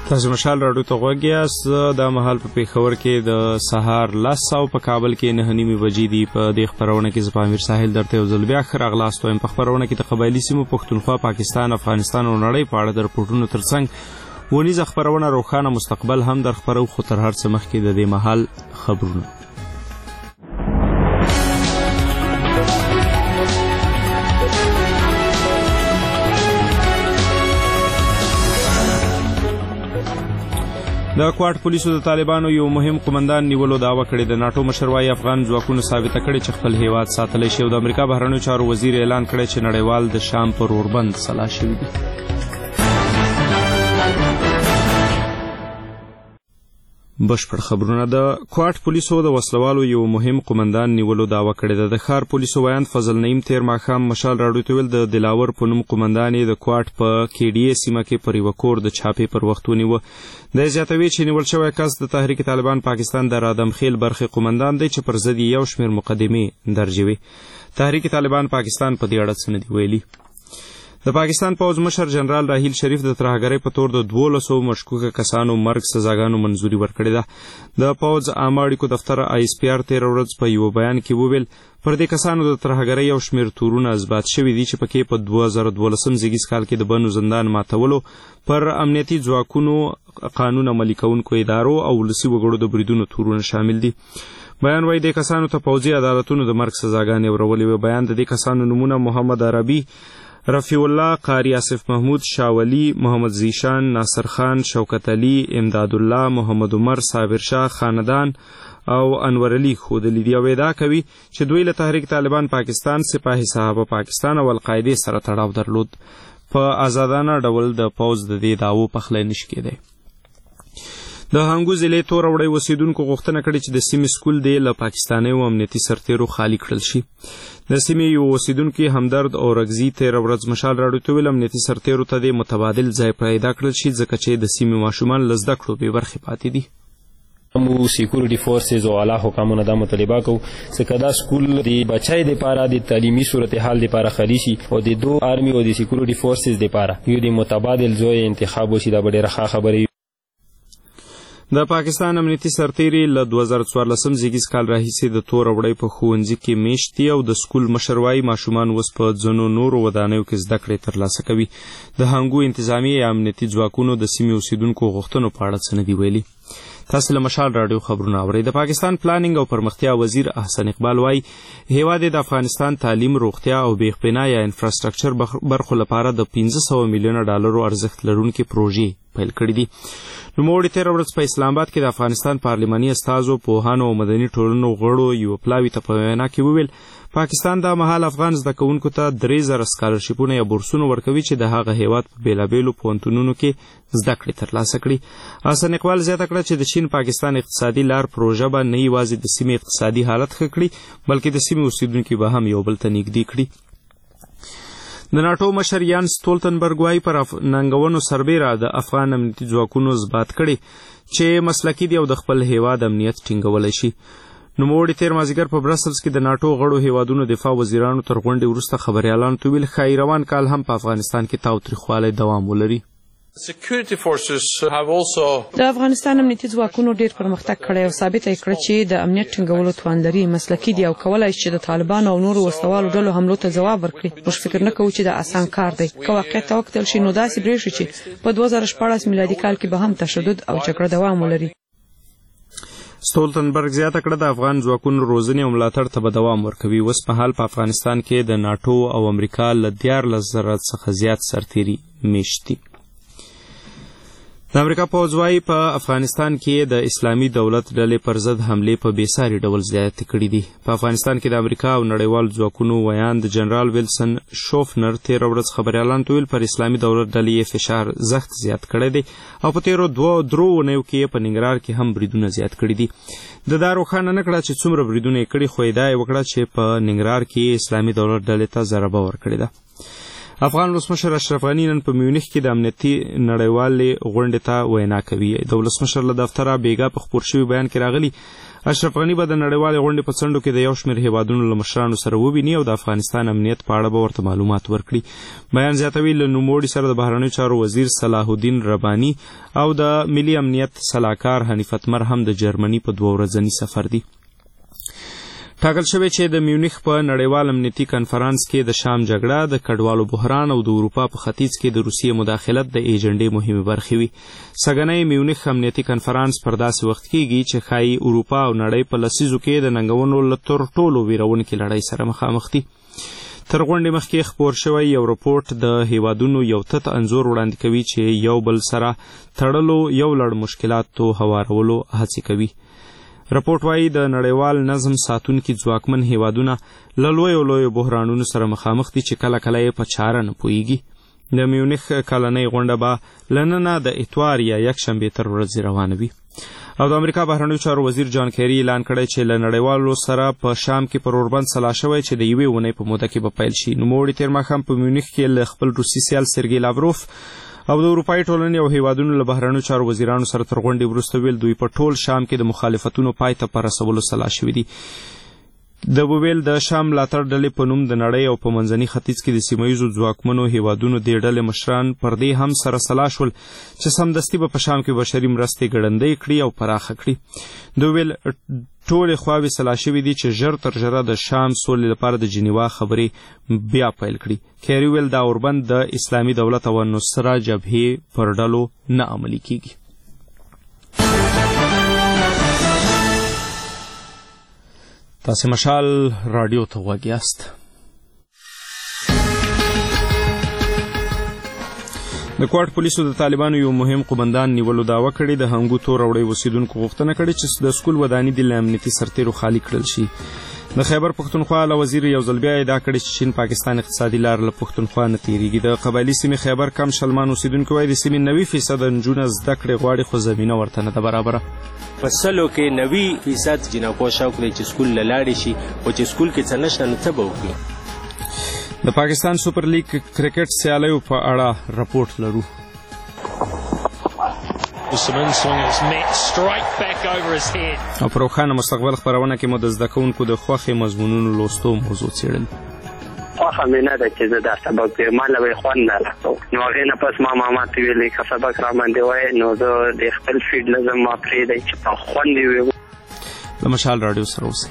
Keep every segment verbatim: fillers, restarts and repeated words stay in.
تاسو مشال راډیو ته غوږ یاست. دا مهال په پېښور کې د سهار لس او په کابل کې نهه نیمې بجې دي. په دې خپرونه کې زه په امیر ساحل درته یو ځل بیا ښه راغلاست وایم. په خپرونه کې د قبایلي سیمو پښتونخوا، پاکستان، افغانستان او نړۍ په اړه د رپورټونو ترڅنګ ونیزه خپرونه روښانه مستقبل هم در خپرو، خو تر هر څه مخکې د دې مهال خبرونه. د کوارټ پولیسو د طالبانو یو مهم قومندان نیولو دعوه کړې. د ناټو مشر وايي افغان ځواکونو ثابته کړې چې خپل هیواد ساتلی شي، او د امریکا بهرنیو چارو وزیر اعلان کړی چې نړیوال د شام پر اوربند سلا شوي دي. بشپړ خبرونه. د کوارټ پولیسو د وسلوالو یو مهم قومندان نیولو دعوه کړې ده. د ښار پولیسو ویاند فضل نعیم تیر ماښام مشال راډیو ته ویل د دلاور په نوم قومندان یې د کوارټ په کې ډي اې سیمه کې پر یوه کور د چاپې پر وخت ونیوه. د زیاتوي چې نیول شوی کس د تحریک طالبان پاکستان د رادم خیل برخې قومندان دی چې پر ضد یو شمېر مقدمې درج وي. تحریک طالبان پاکستان په دې اړه څه نه دي ویلي. د پاکستان پوځ مشر جنرال راحیل شریف د ترهګرۍ په تور د دولسو مشکوکه کسانو مرګ سزاګانو منظوري ورکړې ده. د پوځ عامه اړیکو دفتر آی اس پی آر تېره ورځ په یوه بیان کې وویل پر دې کسانو د ترهګرۍ یو شمېر تورونه اثبات شوي دي چې پکې په دوه زره دولسم زیږیز کال کې د بنو زندان ماتولو، پر امنیتي ځواکونو، قانون عملي کوونکو ادارو او ولسي وګړو د بریدونو تورونه شامل دي. بیان وايي دې کسانو ته پوځي عدالتونو د مرګ سزاګانې ورولې وې. بیان د دې کسانو نومونه محمد عربي، رفیع الله، قاری آصف محمود، شاولی، محمد زیشان، ناصر خان، شوکت علي، امداد الله، محمد عمر، صابر شاه، خاندان او انور علي ښودلي دي، او ادعا کوي چې دوی له تحریک طالبان پاکستان، سپاهي صحابه پاکستان او القاعدې سره تړاو درلود. په آزادانه ډول د پوځ د دې دعوو پخلی نشي کېدی. د هنګو ضلعې توره وړۍ اوسېدونکو غوښتنه کړې چې د سیمې سکول دی له پاکستانیو امنیتي سرتېرو خالي کړل شي. د سیمې یو اوسېدونکي همدرد اورګزي تېره ورځ مشال راډیو ته ویل امنیتي سرتېرو ته د متبادل ځای پیدا کړل شي ځکه چې د سیمې ماشومان له زده کړو بې برخې پاتې دي. مو سیکورټي فورسز او اعلی حکامونه دا مطالبه کوو چې دا سکول د بچای د پاره د تعلیمي صورتحال د پاره خالي شي او د دو آرمي او د سیکورټي فورسز د پاره یو د متبادل ځای انتخاب وشي. دا ډېره ښه خبره. د پاکستان امنیتي سرتېري له دوه زره څوارلسم زیږیز کال راهیسې د توره وړۍ په ښوونځي کې میشت دي او د سکول مشر وايي ماشومان اوس په ځینو نورو ودانیو کې زده کړې ترلاسه کوي. د هنګو انتظامیې یا امنیتي ځواکونو د سیمې اوسېدونکو غوښتنو په اړه څه نه دي ویلي. تاسو له مشال راډیو خبرونه اورئ. د پاکستان پلانینګ او پرمختیا وزیر احسن اقبال وايي هیواد د افغانستان تعلیم، روغتیا او بېخبنا یا انفراستراکچر برخو لپاره د پنځه سوه میلیونه ډالرو ارزښت لرونکي پروژې پیل کړي دي. نوموړي تېره ورځ په اسلام آباد کې د افغانستان پارلماني استازو، پوهانو او مدني ټولنو غړو یوه پلاوي ته په وینا کې وویل پاکستان دا مهال افغان زده کوونکو ته درې زره سکالرشیپونه یا بورسونه ورکوي چې د هغه هیواد په بېلابېلو پوهنتونونو کې زده کړې ترلاسه کړي. حسن اقبال زیاته کړه چې د چین پاکستان اقتصادي لار پروژه به نه یوازې د سیمې اقتصادي حالت ښه کړي بلکې د سیمې اوسېدونکي به هم یو بل ته نږدې کړي. د ناټو مشر یان ستولتنبرګ وايي پر ننګونو سربیره د افغان امنیتي ځواکونو اثبات کړي چې مسلکي دي او د خپل هیواد امنیت ټینګولی شي. نوموړي تېر مازدیګر په برسلز کې د ناټو غړو هیوادونو دفاع وزیرانو تر غونډې وروسته خبریالانو ته ویل ښایي روان کال هم په افغانستان کې تاوتریخوالی دوام ولري. د افغانستان امنیتي ځواکونو ډېر پرمختګ کړی او ثابته یې کړه چې د امنیت ټینګولو توان لري، مسلکي دي او کولی شي چې د طالبانو او نورو وسلوالو ډلو حملو ته ځواب ورکړي. موږ فکر نه کوو چې دا اسان کار دی. که واقعیت ته وکتل شي نو داسې برېښي چې په دوه زره شپاړس میلادي کال کې به هم تشدد او جګړه دوام ولري. ستولتنبرګ زیاته کړه د افغان ځواکونو روزنې او ملاتړ ته به دوام ورکوي. اوس په حال په افغانستان کې د ناټو او امریکا له دیارلس زره څخه زیات سرتېري میشت دي. د امریکا پوځ وايي په افغانستان کې د اسلامي دولت ډلې پر ضد حملې په بېساري ډول زیاتې کړي دي. په افغانستان کې د امریکا او نړیوالو ځواکونو ویاند جنرال ویلسن شوفنر تېره ورځ خبریالانو ته ویل پر اسلامي دولت ډلې یې فشار زخت زیات کړی دی او په تېرو دوه درو اونیو کې یې په ننګرهار کې هم بریدونه زیات کړي دي. د دا روښانه نه کړه چې څومره بریدونه یې کړي، خو ادعا یې وکړه چې په ننګرهار کې اسلامي دولت ډلې ته ضربه ورکړې ده. افغان ولسمشر اشرف غني نن په میونخ کې د امنیتي نړیوالې غونډې ته وینا کوي. د ولسمشر له دفتره بیګا په خپور شوي بیان کې راغلي اشرف غني به د نړیوالې غونډې په څنډو کې د یو شمېر هیوادونو له مشرانو سره وویني او د افغانستان امنیت په اړه به ورته معلومات ورکړي. بیان زیاتوي له نوموړي سره د بهرنیو چارو وزیر صلاح الدین رباني او د ملي امنیت سلاکار حنیف اتمر هم د جرمني په دوه ورځني سفر دي. ټاکل شوی چې د میونخ په نړیوال امنیتي کنفرانس کې د شام جګړه، د کډوالو بحران او د اروپا په ختیځ کې د روسیې مداخلت د ایجنډې مهمې برخې وي. سږنی میونخ امنیتي کنفرانس پر داسې وخت کېږي چې ښایي اروپا او نړۍ په لسیزو کې د ننګونو له تر ټولو ویرونکې لړۍ سره مخامخ دي. تر غونډې مخکې خپور شوی یو رپورټ د هیوادونو یو تت انځور وړاندې کوي چې یو بل سره تړلو یو لړ مشکلاتو هوارولو هڅې کوي. رپورټ وایي د نړیوال نظم ساتونکي ځواکمن هیوادونه له لویو لویو بحرانونو سره مخامخ دي چې کله کله یې په چاره نه پوهیږي. د میونخ کلنۍ غونډه به له ننه د اتوار یا یکشنبې تر ورځې روانه وي. او د امریکا بهرنیو چارو وزیر جان کیری اعلان کړی چې له نړیوالو سره په شام کې پر اوربند سلا شوی چې د یوې اونۍ په موده کې به پیل شي. نوموړي تېر ماښام په میونخ کې له خپل روسي سیال سرګي لاوروف او د اروپایي ټولنې او هیوادونو له بهرنیو چارو وزیرانو سره تر غونډې وروسته ویل دوی په ټول شام کې د مخالفتونو پای ته په رسولو سلا شوي دي. د بوبیل د شام ملاتړ ډلې په نوم د نړۍ او په منځني ختیځ کې د سیمه ییزو ځواکمنو هیوادونو دې ډلې مشران پر دې هم سره سلا شول چې سمدستي به په شام کې بشري مرستې ګړندۍ کړي او پراخه کړي. دوی ویل ټولې خواوې سلا شوي دي چې ژر تر ژره د شام سولې لپاره د جنیوا خبرې بیا پیل کړي. کیری ویل دا اوربند د اسلامي دولت او نصره جبهې پر ډلو نه عملي کیږي. تاسې مشال راډیو ته غوږ یاست. د کوټ پولیسو د طالبانو یو مهم قومندان نیولو دعوه کړې. د هنګو تور وړۍ اوسیدونکو غوښتنه کړې چې د سکول ودانۍ د له امنیتي سرتیرو خالي کړل شي. د خیبر پښتونخوا له وزیر یو ځل بیا ادعا کړې چې چین پاکستان اقتصادي لار له پښتونخوا نه تېرېږي. د قبایلي سیمې خیبر کم شلمان اوسیدونکي وایي د سیمې نوي فیصده نجونه زده کړې غواړي خو زمینه ورته نه ده برابره. په سلو کې نوي فیصد جنکو شوق لري چې سکول له لاړې شي او چې سکول کې څه نشته نو څه به وکړي. د پاکستان سوپر لیګ کرکټ سیالیو په اړه رپورټ لرو. او پر روښانه مستقبل خپرونه کې مو د زده کوونکو د خوښې مضمونونو لوستو موضوع څېړل. خوښه مې نه ده چې زه دا سبق وایم، ما له به یې خوند نه راکړو. نو هغې نه پس ما ماما ته ویلې که سبق را باندې وایې نو زه د خپل فیډ نه ځم، ما پرېږدی چې په خوند یې ویو. له مشال راډیو سره اوسئ.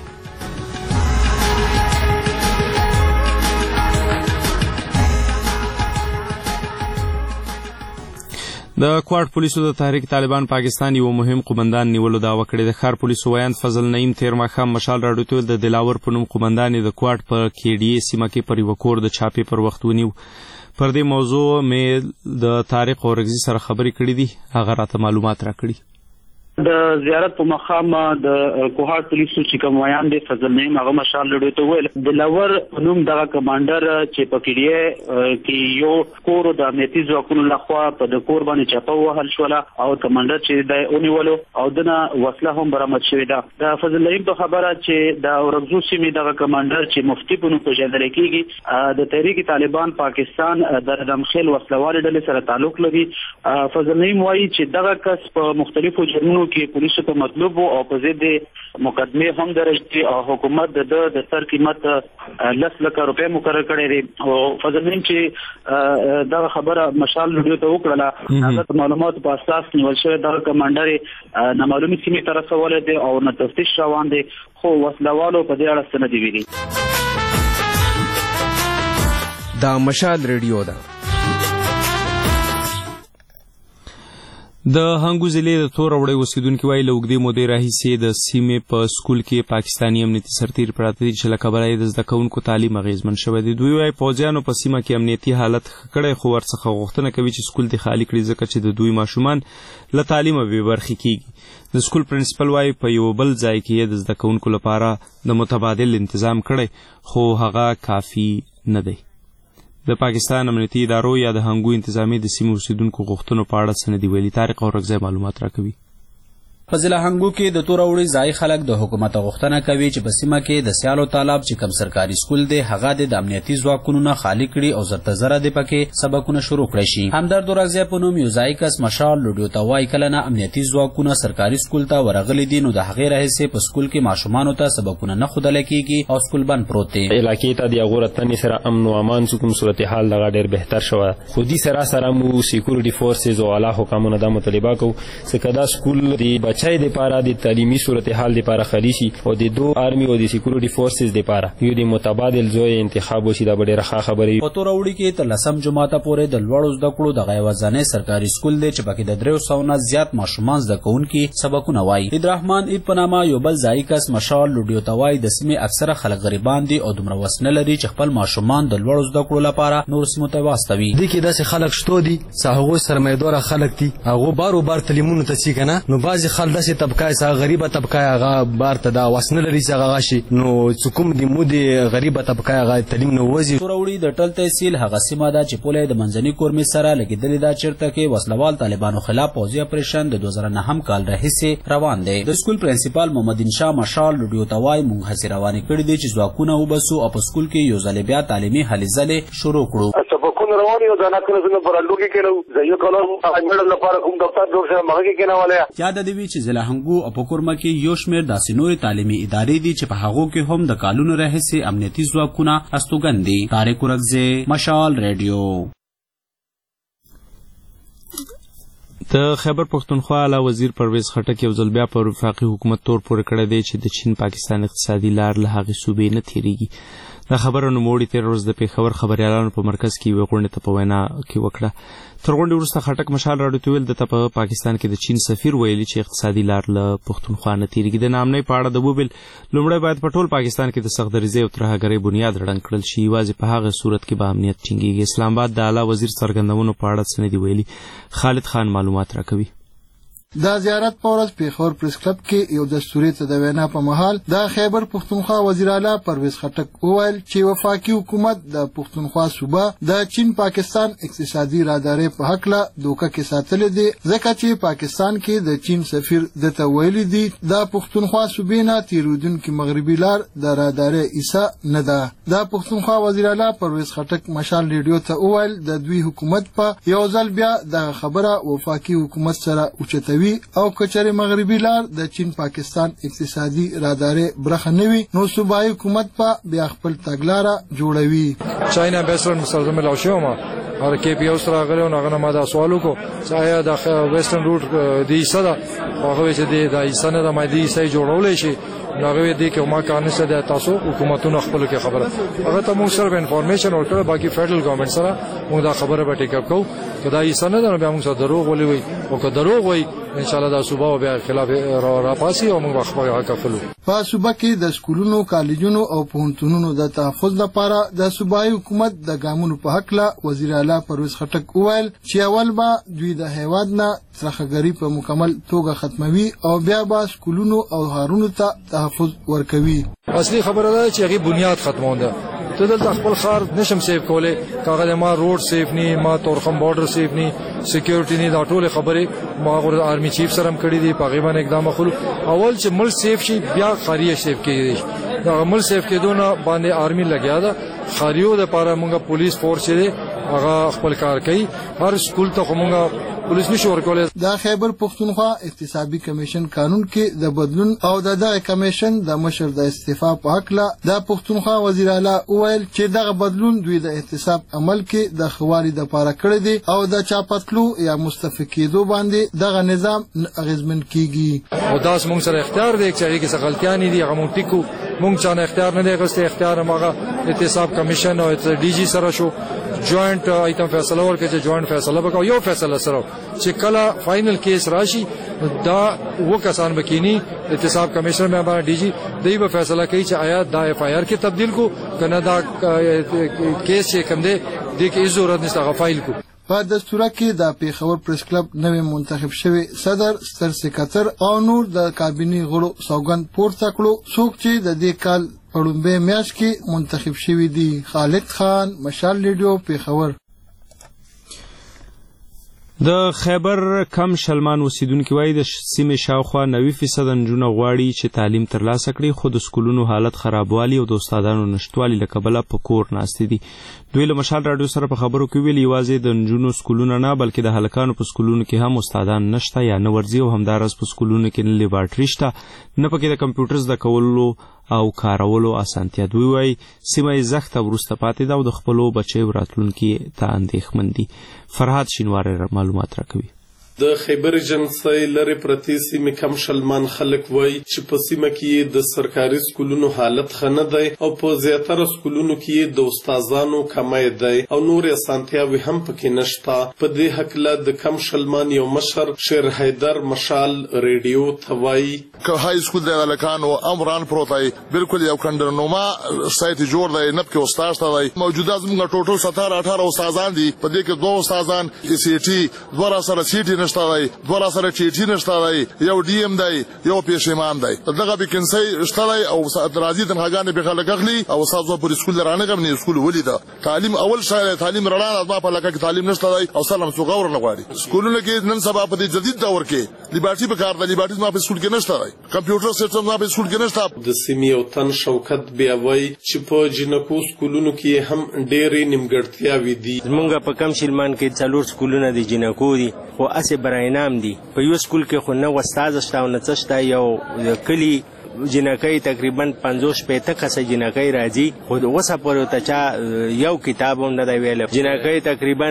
د کوټ پولیسو د تحریک طالبان پاکستان یو مهم قومندان نیولو دعوه کړې. د ښار پولیسو ویاند فضل نعیم تېر ماښام مشال راډیو ته د دلاور په نوم قومندان د کوټ په کې ډي اې سیمه کې پر یوه کور د چاپې پر وخت ونیو. پر دې موضوع مې د طارق اورکزي سره خبرې کړې دي، هغه راته معلومات راکړي. د زیارت په مقام د کوهاټ پولیسو چې کوم ویان دی فضل نعیم هغه مشال لړۍ ته ویل د لاور نوم دغه کمانډر چې په کډیه کې یو کور د امنیتي ځواکونو لخوا په د کور باندې چاپه وهل شوله او کمانډر چې د اونیولو او دنه وسله هم برآمد شوې ده. د فضل نعیم په خبره چې د اورګزو سیمې دغه کمانډر چې مفتی په نوم پیژندل کېږي د تحریک طالبان پاکستان د دمخیل وسلوال ډلې سره تعلق لري. فضل نعیم وایي چې دغه کس په مختلفو جرمونو کې پولیسو ته مطلوب او په ضد مقدمه هم درج دي او حکومت د د سر قیمت لس لکه روپۍ مقرر کړی دی. او فضل نعیم چې دا خبره مشال لډیو ته وکړه هغه معلومات په اساس نیول شوی دغه کمانډر نامعلومې سیمې ته رسولی دی او نه تفتیش روان دی، خو وسلوالو په دې اړه څه نه دي ویلي. دا مشال ریډیو ده. د هنګو ضلع د تور وړۍ اوسیدونکي وایي له اوږدې مودې راهیسې د سیمې په سکول کې پاکستاني امنیتي سرتیر پراته دي چې له کبله یې د زده کوونکو تعلیم اغېزمن شوی دی. دوی وایي پوځیانو په سیمه کې امنیتي حالت ښه کړی خو ورڅخه غوښتنه کوي چې سکول دې خالي کړي ځکه چې د دوی ماشومان له تعلیمه بې برخې کېږي. د سکول پرنسپل وایي په یو بل ځای کې یې د زده کوونکو لپاره د متبادل انتظام کړی خو هغه کافي نه دی. د پاکستان امنیتي ادارو یا د هنګو انتظامی د سیمې اوسیدونکو غوښتنو په اړه څه نه دي ویلي. طارق اورکزی معلومات راکوي. په ضلع هنګو کې د توروړي ځای خلک د حکومت غوښتنه کوي چې په سیمه کې د سیالو طالب چې کم سرکاري سکول دی هغه د امنیتي ځواکونو نه خالی کړي او زرته زره د پکې سبقونه شروع کړي شي. همدرد ورغزی په نوم یو ځای کس مشال لوډیو ته وایي کله نه امنیتي ځواکونه سرکاري سکول ته ورغلي دي نو د هغې راهیسې په سکول کې ماشومانو ته سبقونه نه ښودلی کېږي او سکول بند پروت دی. علاقې ته د هغو راتلنې سره امن و امان چې کوم صورتحال دغه ډېر بهتر شوی. خو دې سره سره مو سیکورټي فورسز او اعلی حکامونه دا مطالبه کوو چې که دا سکول د بچی دپاره د تعلیمي صورتحال دپاره خالي شي او د دو آرمي او د سیکورټي فورسز دپاره یو د متبادل زوی انتخاب وشي دا به ډېره ښه خبره وي. په توروړي کې تر لسم جماعته پورې د لوړو زده کړو دغه یوازینی سرکاري سکول دی چې پکې د دریو سوو نه زیات ماشومان زده کوونکي سبقونه وایي. عبدالرحمن ایب په نامه یو بل ځایي کس مشال لوډیو ته وایي د سیمې اکثره خلک غریبان دي او دومره وس نه لري چې خپل ماشومان د لوړو زده کړو لپاره نورو سیمو ته واستوي. دې کې داسې خلک شته دي چې هغوی سرمایه‌داره خلک دي هغو بارو بار تعلیمونو ته ځي که نه نو بعضې خلک داسې طبقه یې غریبه طبقه هغه بار ته دا وس نه لري چې هغه راشي نو چې کوم د مو د غریبه طبقه هغه تعلیم نه وځي. توروړي د ټل تحصیل هغه سیمه ده چې پوله د منځني کورمې سره لګېدلې ده چېرته کې وسلوال طالبانو خلاف پوځي اپریشن د دوه زره نهم کال راهیسې روان دی. د سکول پرنسپال محمد انشا مشال لوډیو ته وایي موږ هڅې روانې کړي دي چې ځواکونه وباسو او په سکول کې یو ځلې بیا تعلیمي هلې ځلې شروع کړو. سبقونه روان یو دا ناکنه زنه برانډو کې کېنو زه یو کالر اجمل لپاره کوم دفتر جوړ شوی مخه کې کېنواله. یاد دې وي چې ضلع هنګو او په کورمه کې یو شمېر داسې نورې تعلیمي ادارې دي چې په هغو کې هم د کالونو راهیسې امنیتي ځواکونه استوګن دي. طارق ورغزی مشال ریډیو. د خیبر پښتونخوا اعلی وزیر پرویز خټک یو ځل بیا په وفاقي حکومت تور پورې کړی دی چې د چین پاکستان اقتصادي لار له هغې صوبې نه تېرېږي. دا خبره نوموړي تېره ورځ د پېښور خبریالانو په مرکز کې یوې غونډې ته په وینا کې وکړه. تر غونډې وروسته خټک مشال راډیو ته ویل دته په پاکستان کې د چین سفیر ویلي چې اقتصادي لار له پښتونخوا نه تېرېږي. د ناامنۍ په اړه د وویل لومړی باید په ټول پاکستان کې د سختدریزۍ او ترهګرۍ بنیاد ړنګ کړل شي یوازې په هغه صورت کې به امنیت ټینګېږي. اسلام آباد د اعلی وزیر څرګندونو په اړه څه نه دي ویلي. خالد خان معلومات راکوي. دا زیارت په ورځ پېښور پریس کلب کې یو دستوري ته د وینا په مهال د خیبر پښتونخوا وزیر اعلی پرویز خټک وویل چې وفاقي حکومت د پښتونخوا صوبه د چین پاکستان اقتصادي رادارې په هکله دوکه کې ساتلې دي ځکه چې پاکستان کې د چین سفیر دته ویلي دي د پښتونخوا صوبې نه تېرېدونکې مغربي لار د رادارې عیسه نه ده. د پښتونخوا وزیر اعلی پرویز خټک مشال ریډیو ته وویل د دوی حکومت په یو ځل بیا دغه خبره وفاقي حکومت سره اوچتوي او کچره مغربي لار د چین پاکستان اقتصادي رادارې برخه نه وي نو صوبایي حکومت په بیا خپل تګلاره جوړوي. چاینا بیسرن مستلزم لاوشوما اور کې پی اوس راغلی نو هغه ما دا سوالو کو چې آیا د ویسټرن روټ دی صدا هغه چې د ایسانه د مادي سې جوړولې شي ناغوی دی که ما کارنی سه ده تاسو حکومتون خپلو که خبره اگر تا مونگ صرف انفارمیشن ورکره باقی فیدرال گورنمنٹ سره مونگ دا خبره با ټیک اپ کو که دا ایسا نه ده بیا مونگ سره دروغ ولی وی او که دروغ وی انشاءالله دا صوبه و بیا خلاف را, را پاسی او مونگ خبره حق افلو. په صوبه کې د سکولونو کالجونو او پوهنتونونو د تحفظ لپاره د صوبایي حکومت د ګامونو په هکله وزیر اعلی پرویز خټک وویل چې اول به دوی د هیواد نه ترهګري په مکمل توګه ختموي او بیا به سکولونو او ښارونو ته تحفظ ورکوي. اصلي خبره ده چې هغې بنیاد ختمونده ته دلته خپل ښار نشم سیف کولی که هغه ما روډ سیف نی ما تورخم بارډر سیف نی سکیورټي نی دا ټولې خبرې ما هغه آرمي چیف سره هم کړي دي په هغې باندې اقدام اخلو. اول چې ملک سیف شي بیا ښاري سیف کېږي شي د هغه ملک سیف کېدو نه باندې آرمي لګیا ده. ښاریو دپاره مونږ پولیس فورس چې دی هغه خپل کار کوي. هر سکول ته خو مونږ پولیس نشو ورکولی. د خیبر پښتونخوا اقتصادي کمیشن قانون کې د بدلون او د دغه کمیشن د مشر د استعفا په هکله د پښتونخوا وزیر اعلی وویل چې دغه بدلون دوی د احتساب عمل کې د ښه والي دپاره کړی دی او د چاپتلو یا مستفید کېدو باندې دغه نظام اغېزمن کېږي. او داس مونږ سره اختیار دی چې هغې کې څه غلطیانې دي هغه مونږ ټیکو. مونږ چا نه اختیار نه دی اخیستی. اختیار هم هغه احتساب کمیشن او ډي جي سره شو. جوائنٹ ایتم فیصله ورکړي چې جوائنٹ فیصله وکړو. یو فیصله سره چې کله فائنل کیس راشي دا و کسان بکینی احتساب کمیشن میں ہمارا ڈی جی دی به فیصله کوي چې آیا دا ایف آئی آر کې تبدیل کو کنه دا کیس چې کوم دی د کې ضرورت نشته غو فایل کو. په دستوره کې د پیښور پریس کلب نوې منتخب شوی صدر ستر سکرټر او نور د کابینې غړو سوګند پورته کړو څوک چې د دې کال پړومبه میاشت کې منتخب شوی دی. خالد خان مشال ریډیو پیښور. د خیبر کم شلمان اوسیدونکي وایي د سیمې شاوخوا نوي فیصد نجونه غواړي چې تعلیم ترلاسه کړي، خو د سکولونو حالت خرابوالي او د استادانو نشتوالي له کبله په کور ناستې دي. دوی له مشال راډیو سره په خبرو کې ویلي یوازې د نجونو سکولونه نه بلکې د هلکانو په سکولونو کې هم استادان نشته یا نه ورځي، او همداراز په سکولونو کې نه لیبارټري شته، نه پکې د کمپیوټر زده کولو او کارولو اسانتیا. دوی وایي سیمه یې زښته وروسته پاتې ده او د خپلو بچیو راتلونکي ته اندېښمن دي. فرهاد شینواری معلومات راکوي. د خیبر جنسي لري پرتی سیمه کم شلمان خلک وای چې په سیمه کې د سرکاري سکولونو حالت خنه دی او په زیاتره سکولونو کې د استادانو کمای دی او نور اسانتیاوي هم پکې نشته. په دې حق له د کم شلمان یو مشر شیر حیدر مشال ریډیو توای که های سکول د الکانو امران پروتای بالکل یو کندرنوما سایت جوړ دی نه کې استاد دی موجوده زموږ ټوټل ستاره اټھارہ استادان دي. په دې کې دوه استادان سی ټي دوه سره سی ټي نشته دی، دوه سره ټي ټي نشته دی، یو ډي ایم دی، یو پېښیمان دی. دغه ویکنسي شته دی او راځي تنهاګانې به خلک اخلي او استاد په سکول رانه غم نه سکول ولیدا. تعلیم اول شای تعلیم رڼا ما په لکه کې تعلیم نشته دی او سلام سو غور نه غواړي. سکولونه کې نن سبا په دې جدید دور کې لیبارټي په کار د لیبارټي ما په سکول کې نشته دی، کمپیوټر سیستم ما په سکول کې نشته. د سیمې او تن شوکت بیا وای چې په جنکو سکولونو کې هم ډېرې نیمګړتیاوي دي. موږ په کم شلمان کې څلور سکولونه دي جنکو دي، خو اسه براینام دي. په یو سکول کې خو نه استاد شته او نه څه شته. یو کلی جنکۍ تقریبا پنځوس شپېته کسه جنکۍ راځي، خو اوسه پورې ته چا یو کتاب هم نه دی ویلی. جنکۍ تقریبا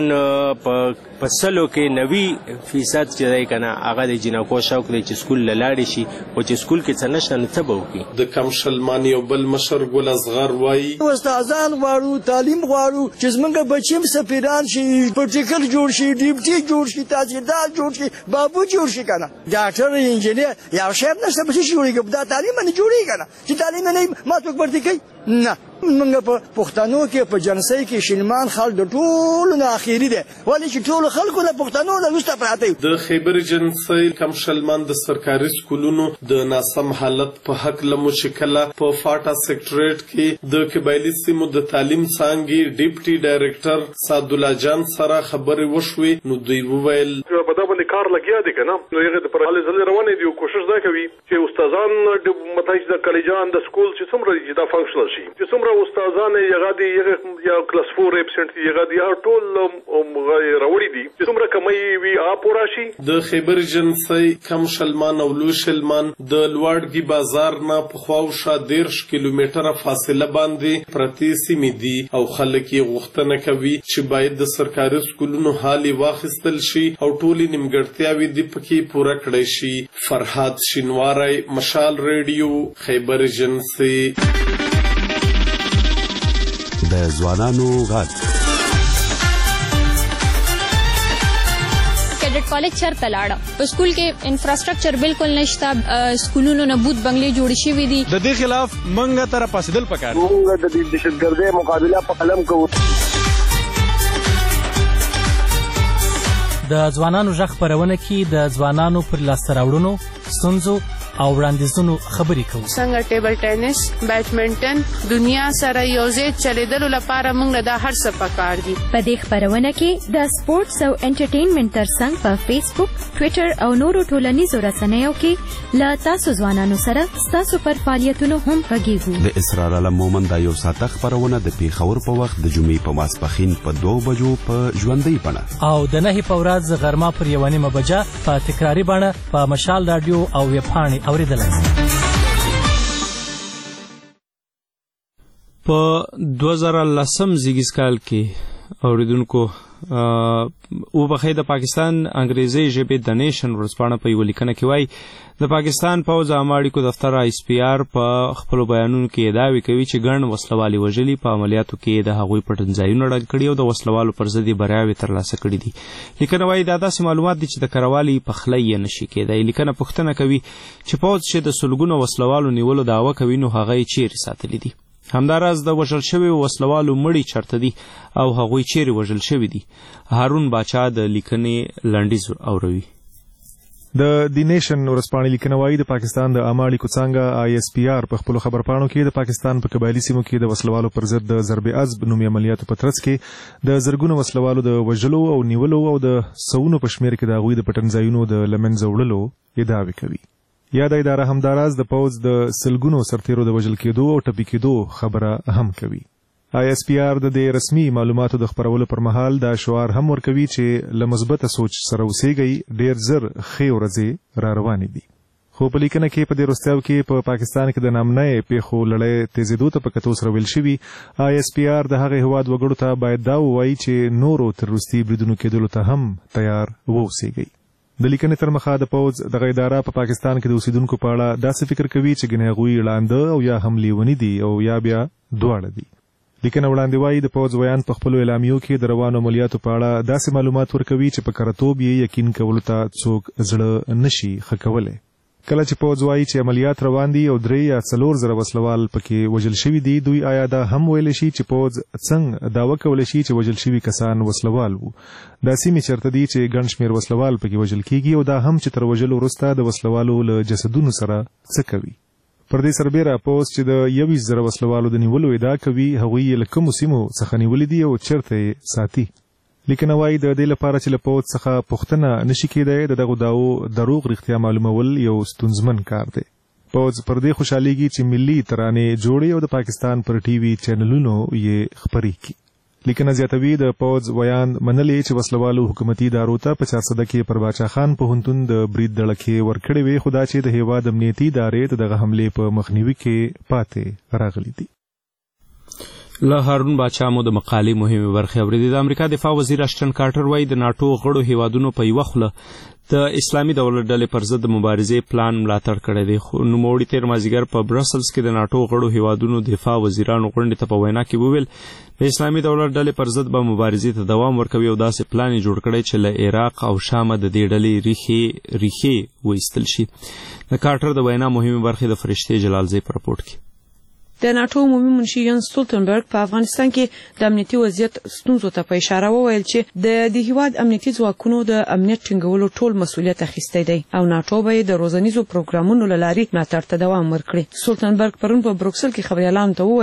په سلو کې نوي فیصد چې دی که نه هغه د جنکو شوق دی چې سکول له لاړې شي، خو چې سکول کې څه نشته نو څه به وکړي. د کم شلمان یو بل مشر ګل اصغر وایي استادان غواړو، تعلیم غواړو چې زموږ بچي هم سفیران شي، پرټیکل جوړ شي، ډیپټي جوړ شي، تحصیلدار جوړ شي، بابو جوړ شي که نه ډاکټر انجینر یو شی نشته به څه جوړېږي. دا تعلیم نه جوړېږي که نه چې تعلیم نه ما څوک برتي کوي نه. موږ په پښتنو کې په جنسۍ کې شلمان خل د ټولو نه اخیري دی، ولې چې ټولو خلکو د پښتنو نه وروسته پراته وي. د خیبر جنسۍ کم شلمان د سرکاري سکولونو د ناسم حالت په حق له مو چې کله په فاټا سیکټریټ کې د قبایلي سیمو د تعلیم څانګې ډیپټي ډایرکټر سعدالله جان سره خبرې وشوې نو دوی وویل په دا باندې کار لګیا دی که نه، نو هغې د پر حالې ځلې روانې دي او کوشش دا کوي چې استادان متای د کالجان د سکول چې څومره دي دا فنکشنل شي، چې څومره استادان یغه دي یا کلاس فور ایبسنټ دي یغه دي ټول راوړي دي چې څومره کمای وي اپ راشي. د خیبر جنسۍ کم شلمان او لوی شلمان د لوړګي بازار نه په خواوشا دیرش کیلومتره فاصله باندې پرتی سیمې دي او خلک یې غوښتنه کوي چې باید د سرکاري سکولونو حال واخیستل شي او ټولې نیمګړتیاوې دې پکې پوره کړی شي. فرهاد شینواری مشال ریډیو خیبر جنسۍ. د ځوانانو غږ کیډټ کالج چرته لاړه، په سکول کې انفراستراکچر بالکل نشته، سکولونو نه بوت بنگلې جوړې شوي دي. د دې خلاف منګه تر پاسدل پکار موږ د دهشتګردۍ مقابله په قلم کوو. د ځوانانو غږ خپرونه کې د ځوانانو پر لاسته راوړنو، ستونزو او وړاندیزونو خبرې کوو. څنګه ټیبل ټینس، بیډمنټن دنیا سره یوځای چلیدلو لپاره موږ دا هر څه پکار دي. په دې خپرونه کې د سپورتس او انټرټینمنټ ترڅنګ په فیسبوک، ټویټر او نورو ټولنیزو رسنیو کې له تاسو ځوانانو سره ستاسو پر فعالیتونو هم غږیږو. د اسرار علم مومند دا یو ساعته خپرونه د پیښور په وخت د جمعې په ماسپښین په دوه بجو په ژوندۍ بڼه او د نهې په ورځ غرمه پر یوه نیمه بجه په تکراري بڼه په مشال راډیو او ویبپاڼې اورېدلی. په دوه زره لسم زیږیز کال کې اوریدونکو وبخښئ د پاکستان انګریزي ژبې د نیشن ورځپاڼه په یوه لیکنه کې وایي د پاکستان پوځ عامه اړیکو دفتر آی اس پي آر په خپلو بیانونو کې دعوې کوي چې ګڼ وسلوالې وژلي، په عملیاتو کې د هغوی پټنځایونه ډک کړي او د وسلوالو پر ضد یې بریاوې ترلاسه کړي دي. لیکنه وایي دا داسې معلومات دي چې د کروالي پخلی یې نشي کېدی. لیکنه پوښتنه کوي چې پوځ چې د سلګونو وسلوالو نیولو دعوه کوي نو هغه یې چیرې ساتلي دي؟ همداراز د وژل شویو وسلوالو مړي چرته دي او هغوی چیرې وژل شوي دي؟ هارون باچا د لیکنې لنډیز اوروي. د دی نیشن ورځپاڼې لیکنه وایي د پاکستان د عامه اړیکو څانګه آی اس پی آر په خپلو خبرپاڼو کې د پاکستان په قبایلي سیمو کې د وسلوالو پر ضد د ضرب عضب نومي عملیاتو په ترڅ کې د زرګونو وسلوالو د وژلو او نیولو او د سوونو په شمېر کې د هغوی د پټن ځایونو د له منځه وړلو ادعاوې کوي. یاده اداره همداراز د پوځ د سلګونو سرتیرو د وژل کېدو او ټپي کېدو خبره هم کوي. آی اس پی آر د دې رسمي معلوماتو د خپرولو پر مهال دا شعار هم ورکوي چې له مثبته سوچ سره اوسېږئ، ډېر زر ښې ورځې را روانې دي. خو په لیکنه کې په دې وروستیو کې په پاکستان کې د نامنۍ پیښو لړۍ تیزېدو ته په کتو سره ویل شوي آی اس پی آر د هغې هېواد وګړو ته باید دا ووایي چې نورو تروریستي بریدونو کېدلو ته هم تیار واوسېږئ. د لیکنې تر مخه د پوځ دغه اداره په پاکستان کې د اوسیدونکو په اړه داسې فکر کوي چې ګنې هغوی ړانده او یا هم لیوني دي او یا بیا دواړه دي. لیکنه وړاندې وایي د پوځ ویان په خپلو اعلامیو کې د روانو عملیاتو په اړه داسې معلومات ورکوي چې په کرتوب یې یقین کولو ته څوک زړه نشي ښه کولی. کله چې پوځ وایي چې عملیات روان دي او درې یا څلور زره وسلوال پکې وژل شوي دي، دوی آیا دا هم ویلی شي چې پوځ څنګه دعوه کولی شي چې وژل شوي کسان وسلوال وو؟ دا سیمې چېرته دي چې ګڼ شمېر وسلوال پکې وژل کېږي او دا هم چې تر وژلو وروسته د وسلوالو له جسدونو سره څه کوي؟ پر دې سربیره پوځ چې د یویشت زره وسلوالو د نیولو ادعا کوي، هغوی یې له کومو سیمو څخه نیولي دي او چېرته یې ساتي. لیکنه وایي د دې لپاره چې له پوځ څخه پوښتنه نشي کېدی، د دغو دعوو دروغ رښتیا معلومول یو ستونزمن کار دی. پوځ پر دې خوشحالېږي چې ملي ترانې جوړې او د پاکستان پر ټي وي چینلونو یې خپرې کړي. لیکنه زیاتوي د پوځ ویان منلې چې وسلوالو حکومتي ادارو ته په چارسده کې پر باچا خان پوهنتون د برید دړکې ورکړې وې، خو دا چې د هېواد امنیتي ادارې د دغه حملې په مخنیوي کې پاتې راغلي دي. له هارون باچا مو د مقالې مهمې برخې اورېدې. د امریکا دفاع وزیر اشټن کارټر وایي د ناټو غړو هیوادونو په یوه خوله د اسلامي دولت ډلې پر ضد د مبارزې پلان ملاتړ کړی دی. خو نوموړي تېر مازدیګر په برسلز کې د ناټو غړو هیوادونو دفاع وزیرانو غونډې ته په وینا کې وویل د اسلامي دولت ډلې پر ضد به مبارزې ته دوام ورکوي او داسې پلان یې جوړ کړی چې له عراق او شامه د دې ډلې ریښې ریښې وایستل شي. د کارټر د وینا مهمې برخې د فرشتې جلالزی په راپورټ کې. د ناټو عمومي منشي ینس سټولټنبرګ په افغانستان کې د امنیتي وضعیت ستونزو ته په اشاره وویل چې د دې هیواد امنیتي ځواکونو د امنیت ټینګولو ټول مسؤلیت اخیستی دی او ناټو به د روزنیزو پروګرامونو له لارې ملاتړ ته دوام ورکړي. سټولټنبرګ پرون په بروکسل کې خبريالانو ته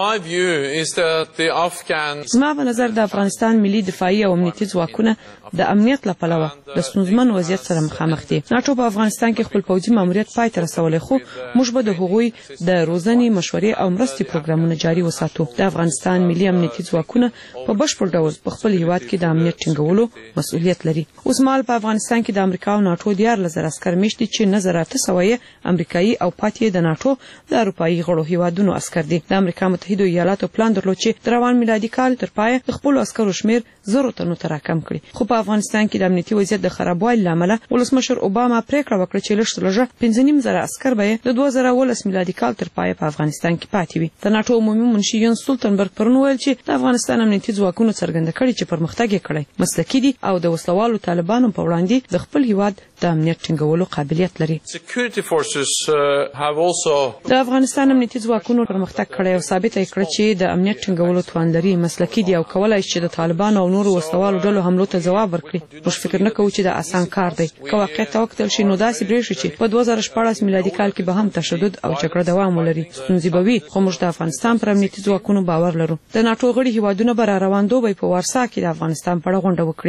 وویل زما په نظر د افغانستان ملي دفاعي او امنیتي ځواکونه د امنیت له پلوه د ستونزمن وضعیت سره مخامخ دي. ناټو په افغانستان کې خپل پوځي ماموریت پای ته رسولی، خو موږ به د هغوی د روزنې مشورې او مرستې پروګرامونه جاري وساتو. د افغانستان ملي امنیتي ځواکونه په بشپړ ډول په خپل هیواد کې د امنیت ټینګولو مسؤلیت لري. اوس مهال په افغانستان کې د امریکا او ناټو دیارلس زره عسکر میشت دي چې نه زره اته سوه یې امریکایي او پاتې د ناټو د اروپایي غړو هیوادونو عسکر دي. د امریکا متحده ایالاتو پلان درلود چې د روان میلادي کال تر پایه د خپلو عسکرو شمېر زرو تنو ته راکم کړي، خو په افغانستان کې د امنیتي وضعیت د خرابوالي له امله ولسمشر اوباما پریکړه وکړه چې لږ تر لږه پنځه نیم زره عسکر به د دوه زره اوولس میلادي کال تر پایه په افغانستان کې پاتې وي. د ناټو عمومي منشي ینس سټولټنبرګ پرون ویل چې د افغانستان امنیتي ځواکونو څرګنده کړي چې پرمختګ یې کړی، مسلکي دي او د وسلوالو طالبانو په وړاندې د خپل هیواد د امنیت ټینګولو قابلیت لري. د افغانستان امنیتي ځواکونو پرمختګ کړی او ثابته یې کړه چې د امنیت ټینګولو توان لري، مسلکي دي او کولای شي چې د طالبانو او نورو وسلوالو ډلو حملو ته ځواب ورکړي. موږ فکر نه کوو چې دا اسان کار دی. که واقعیت ته وکتل شي نو داسې برېښي چې په دوه زره شپاړس میلادي کال کې به هم تشدد او جګړه دوام ولري. ستونزې به وي، خو موږ د افغانستان پر امنیتي ځواکونو باور لرو. د ناټو غړي هیوادونه به را روان دوبی په وارسا کې د افغانستان په اړه غونډه وکړي.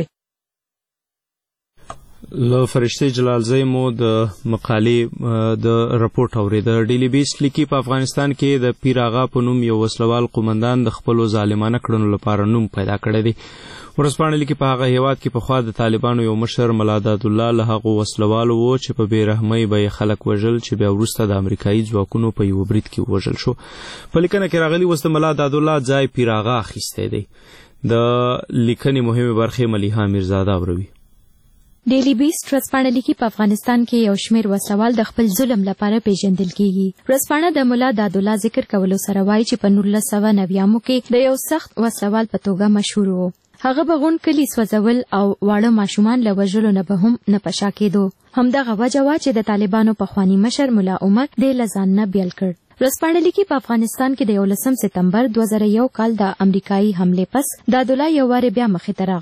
له فرشتې جلالزی مو د مقالې د راپورټ اورېده. ډیلی بیسټ لیکي په افغانستان کې د پیر آغا په نوم یو وسلوال قومندان د خپلو ظالمانه کړنو لپاره نوم پیدا کړی دی. ورځپاڼه لیکي په هغه هیواد کې پخوا د طالبانو یو مشر ملا دادالله له هغو وسلوالو و چې په بې رحمۍ به یې خلک وژل چې بیا وروسته د امریکایي ځواکونو په یوه برید کې ووژل شو. په لیکنه کې راغلي اوس د ملا دادالله ځای پیر آغا اخیستی دی. د لیکنې مهمې برخې ملیحه میرزاده اوروي. ډیلی بیسټ ورځپاڼه لیکي په افغانستان کې یو شمېر وسلوال د خپل ظلم لپاره پیژندل کیږي. ورځپاڼه د ملا دادالله ذکر کولو سره وایي چې په نولس سوه نویامو کې د یو سخت وسلوال په توګه مشهور و. هغه به غونډ کلي سوځول او واړه ماشومان له وژلو نه به هم نه په شا کېدو. همدغه وجه وه چې د طالبانو پخواني مشر ملا عمر دې له ځان نه بیل کړ. ورځپاڼه لیکي په افغانستان کې د یولسم سپتمبر دوه زره یو کال د امریکایي حملې پس دادالله یو وارې بیا مخې ته راغلو.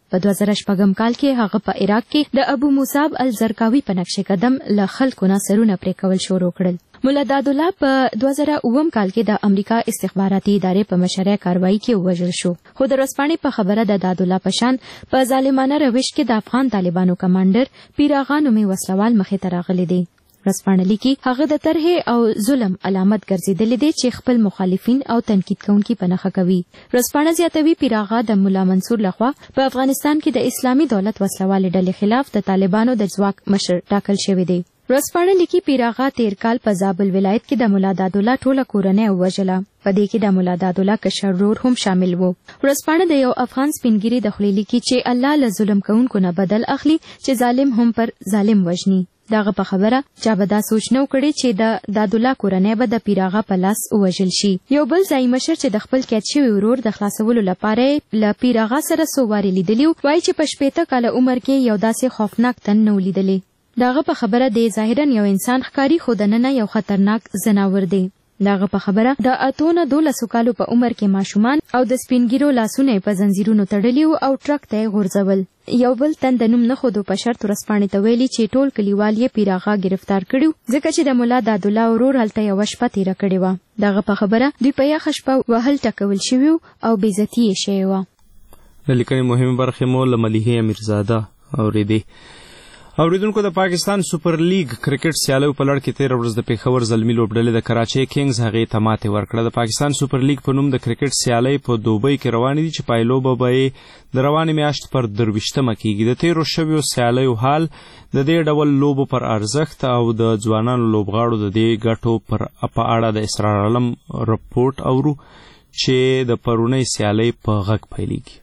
په دوه زره شپږم کال کې هغه په عراق کې د ابو مصعب الزرقاوي په نقش قدم له خلکو نه سرونه پرې کول شروع کړل. مولا دادالله په دوه زره اووم کال کې د امریکا استخباراتي ادارې په مشره کاروایی کې ووژل شو، خو د ورځپاڼې په خبره د دادالله په شان په ظالمانه روش کې د افغان طالبانو کمانډر پیر آغا نومي وسلوال مخې ته راغلی دی. ورځپاڼه لیکي هغه د طرحې او ظلم علامت ګرځېدلی دی چې خپل مخالفین او تنقید کوونکي په نښه کوي. ورځپاڼه زیاتوي پیر آغا د ملا منصور لخوا په افغانستان کې د اسلامي دولت وسلوالې ډلې خلاف د طالبانو د ځواک مشر ټاکل شوی دی. ورځپاڼه لیکي پیر آغا تیر کال په زابل ولایت کې د ملا دادالله ټوله کورنۍ ووژله. په دې کې د ملا دادالله کشر ورور هم شامل و. ورځپاڼه د یو افغان سپینګیري د خولې لیکي چې الله له ظلم کوونکو نه بدل اخلي چې ظالم هم پر ظالم وژني. دغه په خبره چا به دا سوچ نه وکړي چې د دادالله کورنۍ به د پیر آغا په لاس ووژل شي. یو بل ځایي مشر چې د خپل قید شوي ورور د خلاصولو لپاره له پیر آغا سره څو وارې لیدلي وایي چې په شپېته کاله عمر کې یو داسې خوفناک تن نه و لیدلی. دغه په خبره دی ظاهرا یو انسان ښکاري خو دننه یو خطرناک ځناور دی. دغه په خبره د اتو نه دولسو کالو په عمر کې ماشومان او د سپینګیرو لاسونه په زنځیرونو تړلي وو او ټرک ته یې غورځول. یو بل تن د نوم نه ښودو په شرط ورځپاڼې ته ویلي چې ټول کلیوال یې پیر آغا ګرفتار کړي ځکه چې د ملا دادالله ورور هلته یوه شپه تېره کړې وه. دغه په خبره دوی په یخه شپه وهل ټکول شوي او بېعزتي یې شوې وه. د لیکنې مهمې برخې مو له ملیحې امیرزاده اورېدې. اوریدونکو د پاکستان سپر لیگ کرکټ سیالیو په لړ کې تېره ورځ د پېښور زلمي لوبډلې د کراچۍ کینګز هغې ته ماتې ورکړه. د پاکستان سپر لیگ په نوم د کرکټ سیالۍ په دوبۍ کې روانې دي چې پایلوبه به یې د روانې میاشت پر درویشتمه کېږي. د تېرو شویو سیالیو حال د دې ډول لوبو پر ارزښت او د ځوانانو لوبغاړو د دې ګټو پر په اړه د اسرار عالم رپورټ اورو چې د پرونۍ سیالۍ په غږ پیلېږي.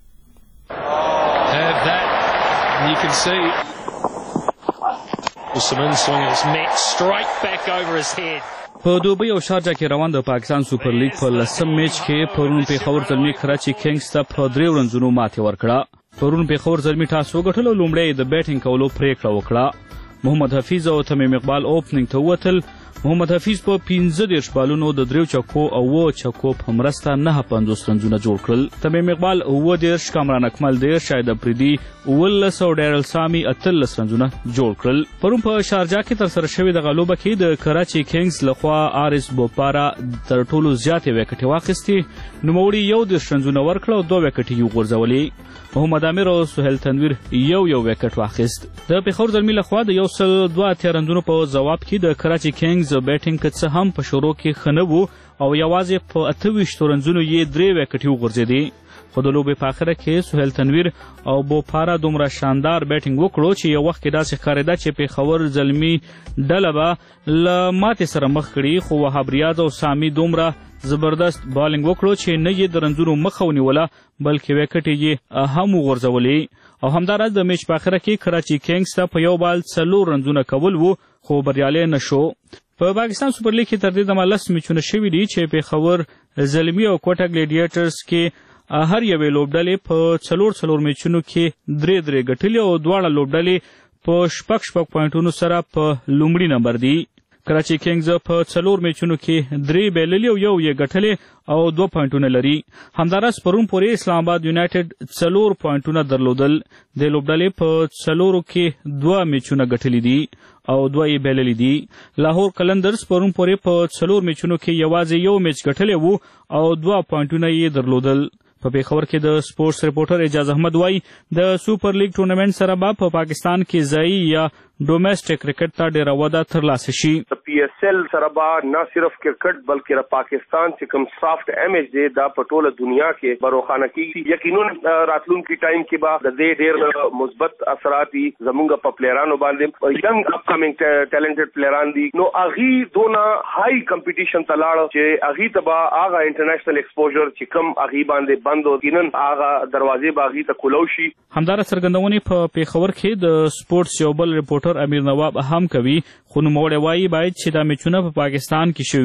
په دوبۍ او شارجه کې روان د پاکستان سپر لیگ په لسم میچ کې پرون پېښور زلمي کراچي کینګز ته په درې ورنځونو ماتې ورکړه. پرون پېښور زلمي ټاس وګټل او لومړی د بیټینګ کولو پریکړه وکړه. محمد حفیظ او تمیم اقبال اوپننګ ته ووتل. محمد حفیظ په پنځه دېرش بالونو د دریو چکو او اووه چکو په مرسته نهه پنځوس رنزونه جوړ کړل. تمیم اقبال اووه دېرش، کامران اکمل دېرش، شاهد افریدي اوولس او ډیرل سامي اتلس رنزونه جوړ کړل. پرون په شارجه کې ترسره شوې دغه لوبه کې د کراچي کینګز لخوا آرس بوپارا تر ټولو زیاتې وکټې واخیستې. نوموړي یو دېرش رنزونه ورکړه او دوه وکټې یې وغورځولې. محمد امیر او سهیل تنویر یو یو وکټ واخیست. د پېښور زلمي لخوا د یو سل دوه اتیا رنزونو په ځواب کې د کراچي کینګز بیټینګ که څه هم په شروع کې ښه نه وو او یوازې په اته ویشتو رنزونو یې درې وکټې وغورځېدې. خو د لوبې په آخره کې سهیل تنویر او بوپارا دومره شاندار بیټینګ وکړو چې یو وخت کې داسې ښکارېده چې پېښور زلمي ډله به له ماتې سره مخ کړي، خو وهاب ریاض او سامي دومره زبردست بالینګ وکړو چې نه یې د رنزونو مخه ونیوله بلکې وکټې یې هم وغورځولې. او همداراز د میچ په آخره کې کراچي کینګز ته په یو بال څلور رنزونه کول وو خو بریالی نه شو. په پاکستان سپر لیګ کې تر دې دمه لس میچونه شوي دي چې پېښور زلمي او کوټه ګلیډیټرز کې هر یوې لوبډلې په څلور څلور میچونو کې درې درې ګټلې او دواړه لوبډلې په شپږ شپږ پوینټونو سره په لومړي نمبر دي. کراچي کینګز په څلور میچونو کې درې بایللي او یو یې ګټلې او دوه پوینټونه لري. همداراز پرون پورې اسلام آباد یونایټډ څلور پوینټونه درلودل. د لوبډلې په څلورو کې دوه میچونه ګټلي دي او دوه یې بایللي دي. لاهور قلندرز پرون پورې په څلور میچونو کې یوازې یو میچ ګټلی وو او دوه پوینټونه یې درلودل. په پېښور کې د سپورټس ریپورټر اعجاز احمد وایي د سوپر لیګ ټورنمنټ سره به په پاکستان کې ځایي یا ډومیسټک کرکټ ته ډېره وده ترلاسه شي. د پی ایس ایل سره به نه صرف کرکټ بلکې د پاکستان چې کوم سافټ امیج دی دا په ټوله دنیا کې به روښانه کېږي. یقینا راتلونکي ټایم کې به د دې ډېر مثبت اثرات وي زموږ په پلیرانو باندې. ینګ اپ کمینګ ټیلنټډ پلیران دي نو هغې دونه هائی کمپټیشن ته لاړه چې هغې ته به هغه انټرنیشنل ایکسپوژر چې کوم هغې باندې بند و کینن هغه دروازې به هغې ته کولو شي. همداره څرګندونې په پېښور کې د سپورټس یو بل ریپورټر امیر نواب هم کوي، خو نوموړی وایي باید چې دا میچونه په پاکستان کې شوي وي.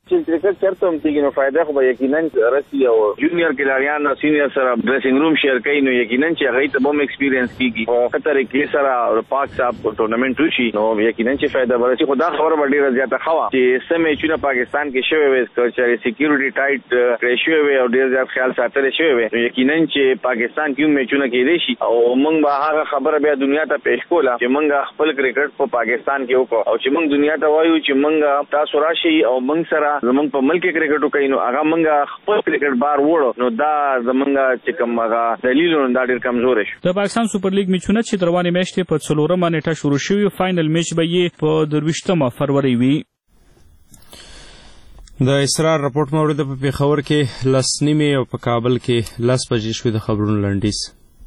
چې کرکټ چرته هم کېږي نو فایده خو به یقینا رسي او جونیئر کلاریان او سینیئر سره ډریسنګ روم شیر کوي نو یقینا چې هغه ته به هم ایکسپیرینس کېږي او هغه طریقې سره پاک صاحب ټورنمنټ وشي نو یقینا چې فایده به رسي. خو دا خبره به ډېره زیاته ښه وه چې څه میچونه پاکستان کې شوي وي چې سکیورټي ټایټ کړی شوی وي او ډېر زیات خیال ساتلی شوی وي نو یقینا چې پاکستان کې هم میچونه کېدی شي او موږ به هغه خبره بیا دنیا ته پیش کوله چې موږ خپل کرکټ په پاکستان کې وکړو او چې موږ دنیا ته وایو چې موږ تاسو راشئ او موږ سره زموږ په ملک کې کرکټ وکړئ نو هغه موږ خپل کرکټ بار وړو نو دا زموږ چې کوم هغه دلیل دا ډېر کمزوری شو. د پاکستان سوپر لیګ میچونه چې د روانې میاشتې په څلورمه نیټه شروع شوي فاینل میچ به یې په درویشتمه فروری وي. د اسرار راپورټ مورد په پیښور کې لس نیمې او په کابل کې لس بجې شوې. د خبرونو لنډیز.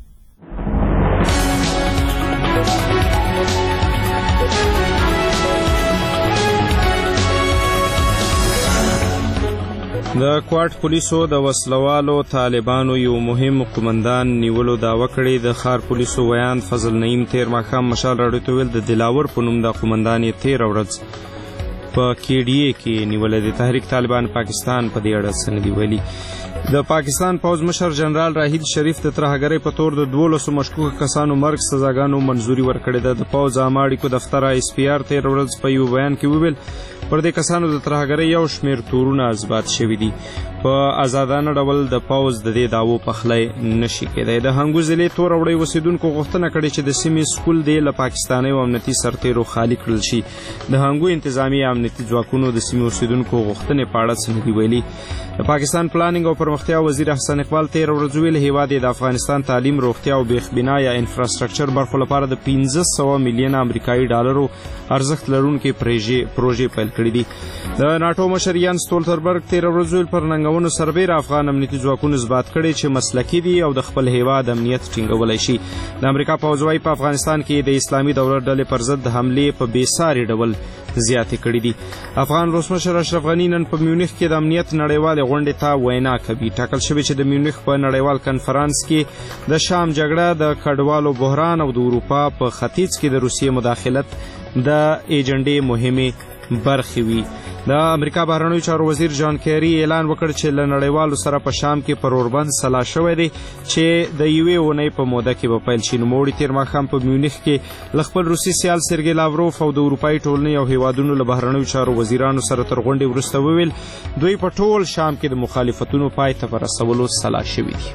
د کوارټ پولیسو د وسلوالو طالبانو یو مهم قومندان نیولو دعوه کړې. د ښار پولیسو ویاند فضل نعیم تیر ماښام مشال راډیو ته ویل د دلاور په نوم د قومندان یې تېره ورځ په کې ډي اې کې نیولې. د تحریک طالبان پاکستان په دې اړه څه نه دي ویلي. د پاکستان پوځ مشر جنرال راحیل شریف د ترهګرۍ په تور د دولسو مشکوکو کسانو مرګ سزاګانو منظوري ورکړې ده. د پوځ عامه اړیکو دفتر ایس پي آر تېره ورځ په یو بیان کې وویل پر دې کسانو د ترهګرۍ یو شمېر تورونه اثبات شوي دي. په ازادانه ډول د پوځ د دې دعوو پخلی نشي کېدی. د هنګو ضلعې تور وړۍ اوسېدونکو غوښتنه کړې چې د سیمې سکول دی له پاکستانیو امنیتي سرتېرو خالي کړل شي. د هنګو انتظامی امنیتي ځواکونو د سیمې اوسېدونکو غوښتنې په اړه څه نه دي ویلي. د پاکستان پلانینګ او پرمختیا وزیر احسان اقبال تېره ورځ ویل هېواد یې د افغانستان تعلیم، روغتیا او بېخبنا یا انفراسټرکچر برخو لپاره د پنځه سوه میلیونه امریکایي ډالرو ارزښت لرونکې پروژې پیل کړي دي. د ناټو مشر یان ستولتنبرګ تېره ورځ ویل پر ننګونو سربیره افغان امنیتي ځواکونو اثبات کړی چې مسلکي دي او د خپل هېواد امنیت ټینګولی شي. د امریکا پوځ وايي په افغانستان کې د اسلامي دولت ډلې پر ضد حملې په بېساري ډول زیاتې کړي دي. افغان ولسمشر اشرف غني نن په میونخ کې د امنیت نړیوالې غونډې ته وینا کوي. ټاکل شوې چې د میونخ په نړیوال کنفرانس کې د شام جګړه، د کډوالو بحران او د اروپا په ختیځ کې د روسیې مداخلت د ایجنډې مهمې برخې وي. د امریکا بهرنیو چارو وزیر جان کیری اعلان وکړ چې له نړیوالو سره په شام کې پر اوربند سلا شوی دی چې د یوې اونۍ په موده کې به پیل شي. نوموړي تېر ماښام په میونخ کې له خپل روسي سیال سرګی لاوروف او د اروپایي ټولنې او هیوادونو له بهرنیو چارو وزیرانو سره تر غونډې وروسته وویل دوی په ټول شام کې د مخالفتونو پای ته په رسولو سلا شوي دي.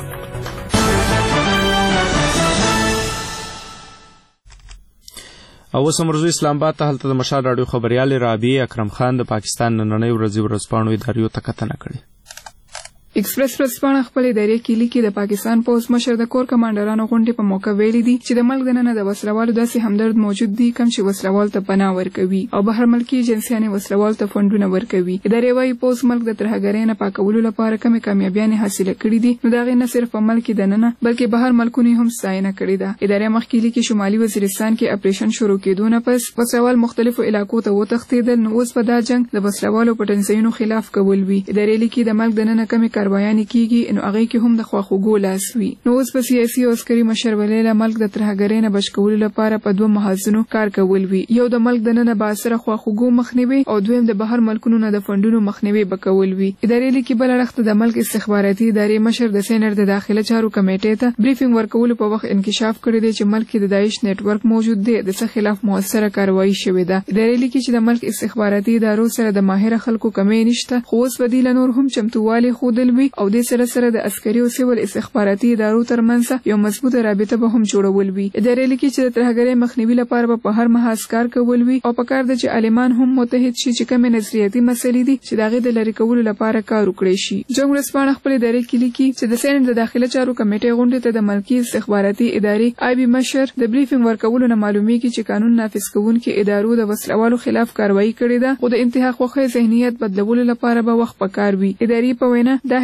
او اوس هم ورځو اسلام آباد ته هلته د مشال راډیو خبریال رابعې اکرم خان د پاکستان نننۍ ورځې ورځپاڼو اداریو ته کتنه کړې. ایکسپریس ورځپاڼه خپل ادارې کې لیکي د پاکستان پوځ مشر د کور کمانډرانو غونډې په موقع ویلي دي چې د ملک دننه د وسلوالو داسې همدرد موجود دي کوم چې وسلوال ته پناه ورکوي او بهر ملکي ایجنسیانې وسلوال ته فنډونه ورکوي. ادارې وايي پوځ ملک د ترهګرۍ نه پاکولو لپاره کومې کامیابیانې حاصله کړې دي نو د هغې نه صرف په ملک دننه بلکې بهر ملکونو هم ستاینه کړې ده. ادارې مخکې لیکي شمالي وزیرستان کې اپریشن شروع کېدو نه پس وسلوال مختلفو علاقو ته وتښتېدل نو اوس به دا جنګ د وسلوالو په ټنځایونو خلاف کول وي. ادارې لیکي د ملک دننه کومې کاروایانې کېږي نو هغه کې هم د خواخوږو لاس وي. نو اوس په سیاسي او عسکري مشرولۍ له ملک د ترهګرۍ نه بچ کولو لپاره په دوه محاذونو کار کول وي. یو د ملک دننه باثره خواخوږو مخنیوي او دویم د بهر ملکونو نه د فنډونو مخنیوي به کول وي. ادارې لیکي بل اړخ د ملک استخباراتي ادارې مشر د سینټ د داخله چارو کمیټې ته بریفینګ ورکولو په وخت انکشاف کړی دی چې ملک کې د داعش نیټ ورک موجود دی د څه خلاف موثره کاروایی شوې ده. ادارې لیکي چې د ملک استخباراتي ادارو سره د ماهر خلکو کمې نشته خو اوس بدیل نور هم چمتووالی ښودل وي او د سره سره د عسکري او سیول استخباراتي ادارو ترمنځ یو مضبوطه رابطه به هم جوړول وي. ادارې لیکي چې د ترهګرۍ مخنیوي لپاره په هر محاذ کار کول وي او په کار ده چې عالمان هم متحد شي چې کومې نظریاتي مسلې دي چې د هغې د لرې کولو لپاره کار وکړی شي. جنګ ورځپاڼه خپل ادارې کې لیکي چې د سینټ د داخله چارو کمیټې غونډې ته د ملکي استخباراتي ادارې آی بي مشر د بریفینګ ورکولو نه معلومیږي چې قانون نافذ کوونکي ادارو د وسلوالو خلاف کاروایی کړې ده خو د انتها خوښۍ ذهنیت بدلولو لپاره به وخت پکار وي. ادارې په وینا دا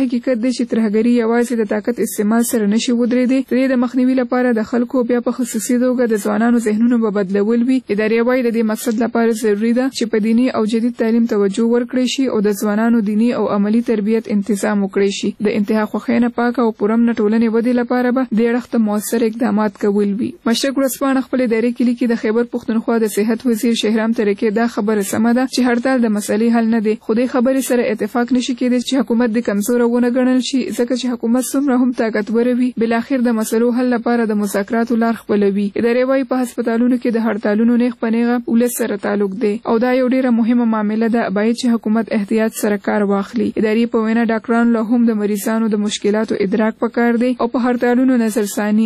حقیقت دی چې ترهګري یوازې د طاقت استعمال سره نشي ودرېدی. د مخنیوي لپاره د خلکو بیا په خصوصي توګه د ځوانانو ذهنونه به بدلول وي. ادارې وايي د دې مقصد لپاره ضروري ده چې په دیني او جدید تعلیم توجه ورکړي شي او د ځوانانو دیني او عملی تربیت تنظیم وکړي شي. د انتها خوښینه پاک او پرامن ټولنې ودې لپاره به د اړخته موثر اقدامات کول وي. مشرق ورځپاڼه خپل ادارې کې لیکي د خیبر پښتونخوا د صحت وزیر شهرام ترکي دا خبره سمه ده چې هړتال د مسلې حل نه دی. خو دې خبرې سره اتفاق نشي کېدای چې حکومت د کمزور ونه ګڼل شي ځکه چې حکومت څومره هم طاقتور وي بل اخر د مسلو حل لپاره د مذاکراتو لار خپلوي. ادارې وايي په هسپتالونو کې د هړتالونو نیغ په نیغه ولس سره تعلق دی او دا یو ډیره مهمه معامله ده باید چې حکومت احتیاط سره کار واخلي. ادارې په وینا ډاکټرانو له هم د مریضانو د مشکلاتو ادراک پکار دی او په هړتالونو نظرثاني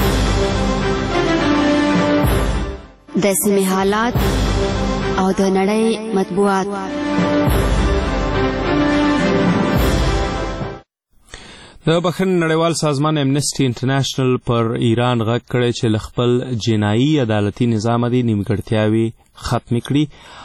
د سیمې حالات او د نړۍ مطبوعات. د بخښنې نړیوال سازمان امنسټي انټرنیشنل پر ایران غږ کړی چې له خپل جنایي عدالتي نظام دې نیمګړتیاوې ختمې کړي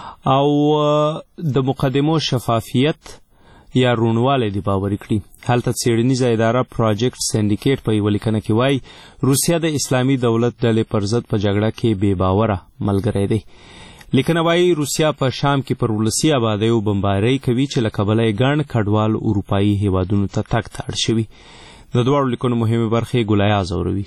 او د مقدمو شفافیت یا روڼوالی دې باوري کړي. هلته څېړنیزه اداره پراجیکټ سینډیکیټ په یوه لیکنه کې وایي روسیه د اسلامي دولت ډلې پر ضد په جګړه کې بې باوره ملګری دی. لیکنه وایي روسیه په شام کې پر ولسي آبادیو بمبارۍ کوي چې له کبله یې ګڼ کډوال اروپایي هیوادونو ته تګ ته اړ شوي. د دواړو لیکنو مهمې برخې ګلایه ازوروي.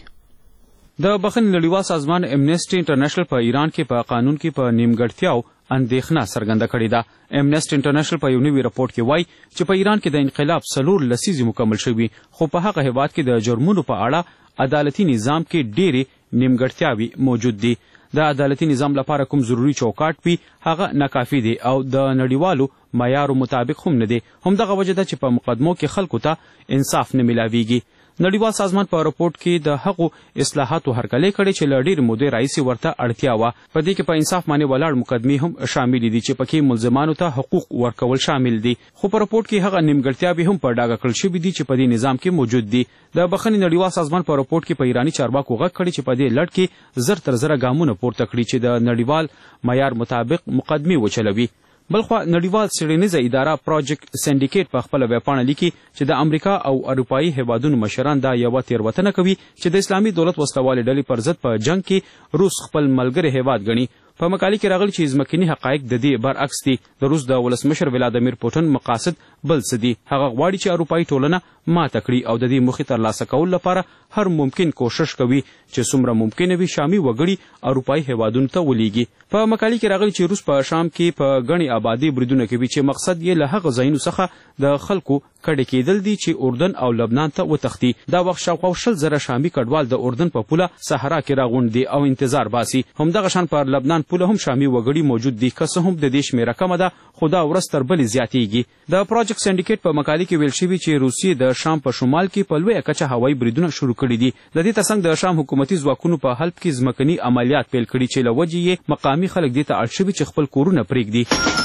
د بخښنې نړیوال سازمان امنسټي انټرنیشنل په ایران کې په قانون کې په نیمګړتیاو اندېښنه څرګنده کړې ده. امنسټي انټرنیشنل په یو نوي راپورټ کې وایي چې په ایران کې د انقلاب څلور لسیزې مکمل شوي خو په هغه هیواد کې د جرمونو په اړه عدالتي نظام کې ډېرې نیمګړتیاوې موجود دي. د عدالتي نظام لپاره کوم ضروري چوکاټ وي هغه ناکافي دی او د نړیوالو معیارو مطابق هم نه دی. همدغه وجه ده چې په مقدمو کې خلکو ته انصاف نه میلاویږي. نړیوال سازمان په راپورټ کې د هغو اصلاحاتو هرکلی کړی چې له ډېرې مودې راهیسې ورته اړتیا وه. په دې کې په انصاف باندې ولاړ مقدمې هم شاملې دي چې پکې ملزمانو ته حقوق ورکول شامل دي. خو په راپورټ کې هغه نیمګړتیاوې هم په ډاګه کړل شوي دي چې په دې نظام کې موجود دي. د بخښنې نړیوال سازمان په راپورټ کې په ایراني چارواکو غږ کړی چې په دې لړ کې زر تر زره ګامونه پورته کړي چې د نړیوال معیار مطابق مقدمې وچلوي. بلخوا نړیوال څېړنیزه اداره پراجیکټ سینډیکیټ په خپله ویبپاڼه لیکي چې د امریکا او اروپایي هیوادونو مشران دا یوه تېروتنه کوي چې د اسلامي دولت وسلوالې ډلې پر ضد په جنګ کې روس خپل ملګری هیواد ګڼي. په مقالې کې راغلي چې ځمکني حقایق د دې برعکس دي. د روس د ولسمشر ولادیمیر پوټن مقاصد بل څه دي. هغه غواړي چې اروپایي ټولنه ماته کړي او د دې موخې ترلاسه کولو لپاره هر ممکن کوشش کوي چې څومره ممکنه وي شامي وګړي اروپایي هیوادونو ته ولیږي. په مقالې کې راغلي چې روس په شام کې په ګڼې آبادي بریدونه کوي چې مقصد یې له هغه ځایونو څخه د خلکو کډې کېدل دي چې اردن او لبنان ته وتښتي. دا وخت شاوخوا شل زره شامي کډوال د اردن په پوله صحرا کې راغونډ دي او انتظار باسي. همدغه شان پر لبنان پوله هم شامي وګړي موجود دي که څه هم د دې شمېره کمه ده خو دا ورځ تر بلې زیاتیږي. د پراجیکټ سینډیکیټ په مقالې کې ویل شوي چې روسیې د شام په شمال کې په لویه کچه هوایي بریدونه شروع کړي دي. د دې ترڅنګ د شام حکومتي ځواکونو په حلب کې ځمکني عملیات پیل کړي چې له وجې یې مقامي خلک دې ته اړ شوي چې خپل کورونه پرېږدي.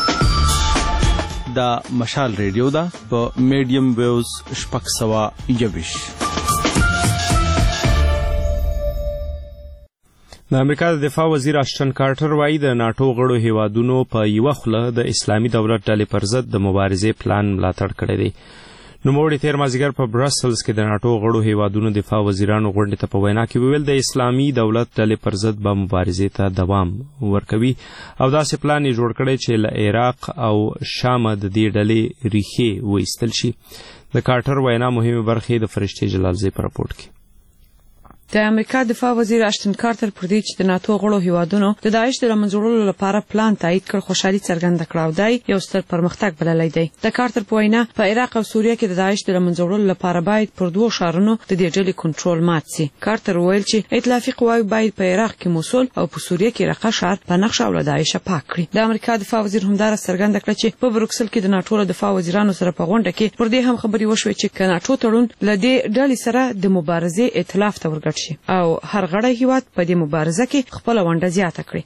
دا مشال ریډیو ده په میډیم ویوز شپږ سوه یوویشت. د امریکا د دفاع وزیر اشټن کارټر وایي د ناټو غړو هیوادونو په یوه خوله د اسلامي دولت ډلې پر ضد د مبارزې پلان ملاتړ کړی دی. نوموړي تېر مازدیګر په برسلز کې د ناټو غړو هیوادونو دفاع وزیرانو غونډې ته په وینا کې وویل د اسلامي دولت ډلې پر ضد به مبارزې ته دوام ورکوي او داسې پلان یې جوړ کړی چې له عراق او شامه د دې ډلې ریښې وایستل شي. د کارټر وینا مهمې برخې د فرشتې جلالزی په راپورټ کې. د امریکا دفاع وزیر اشټن کارټر پر دې چې د ناتو غړو هیوادونو د داعش د منځوړلو لپاره پلان تایید کړ خوشحالي څرګنده کړه او دا یو ستر پرمختګ بللی دی. د کارټر په وینا په عراق او سوریه کې د داعش د منځوړلو لپاره باید پر دوو ښارونو د دې ډلې کنټرول مات شي. کارټر وویل چې ائتلافي قواوې باید په عراق کې موصل او په سوریه کې رقه ښار په نقشه او له داعش پاک کړي. د امریکا دفاع وزیر همدارس څرګنده کړه چې په بروکسل کې د ناټو دفاع وزیرانو سره په غونډه کې پر دې هم خبرې وشوې چې ناټو تړون له دې ډلې سره د مبارزې ائتلاف ته ورګډ شي او هر غړی هیواد په دې مبارزه کې خپل ونډه زیاته کړي.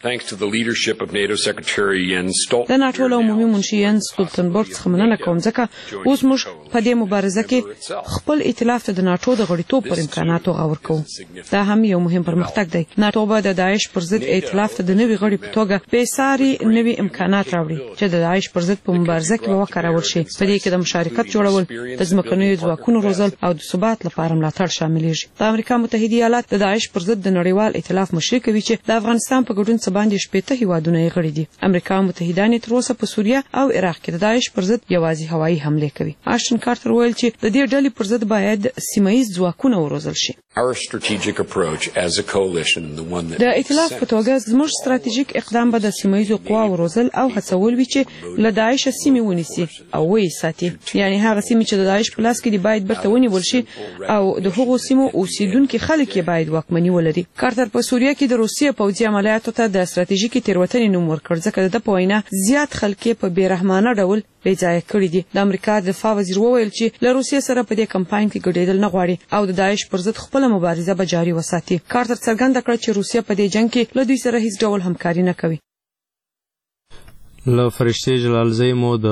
د ناټو له عمومي منشي ینس ستولتنبرګ څخه مننه کوم ځکه اوس موږ په دې مبارزه کې خپل ائتلاف ته د ناټو د غړیتوب پر امکاناتو غور کوو. دا هم یو مهم پرمختګ دی. ناټو به د داعش پر ضد ائتلاف ته د نوي غړي په توګه بېساري نوي امکانات راوړي چې د داعش پر ضد په مبارزه کې به وکارول شي. په دې کې د مشارکت جوړول، د ځمکنیو ځواکونو روزل او د ثبات لپاره ملاتړ شاملېږي. د امریکا متحده ایالات د داعش پر ضد د نړیوال ائتلاف مشري کوي چې د افغانستان په ګډون څه باندې شپېته هیوادونه یې غړي دي. امریکا متحده تر اوسه په سوریه او عراق کې د داعش پر ضد یوازې هوایي حمله کوي. آشتن کارتر ویل چې د دې ډلې پر ضد باید سیمه ییز ځواکونه وروزل شي. د ائتلاف په توګه زموږ ستراتیژیک اقدام به د سیمه ییزو قواو روزل او هڅول وي چې له داعش سیمې ونیسي او ویې ساتي. یعنی هغه سیمې چې د داعش په لاس کې دي باید بیرته ونیول شي او د هغو سیمو اوسیدونکي خلک یې باید واکمني ولري. کارتر په سوریه کې د روسیې پوځي عملیاتو ته د ستراتیژیکي تېروتنې نوم ورکړ ځکه د په وینا زیات خلک په بیرحمانه ډول بې ځایه کړي دي. د امریکا د دفاع وزیر وویل چې له روسیې سره په دې کمپاین کې ګډېدل نه غواړي او د داعش پر ضد خپله مبارزه به جاري وساتي. کارتر څرګنده کړه چې روسیه په دې جنګ کې له دوی سره هیڅ ډول همکاري نه کوي. له فرشتې جلالزۍ مو د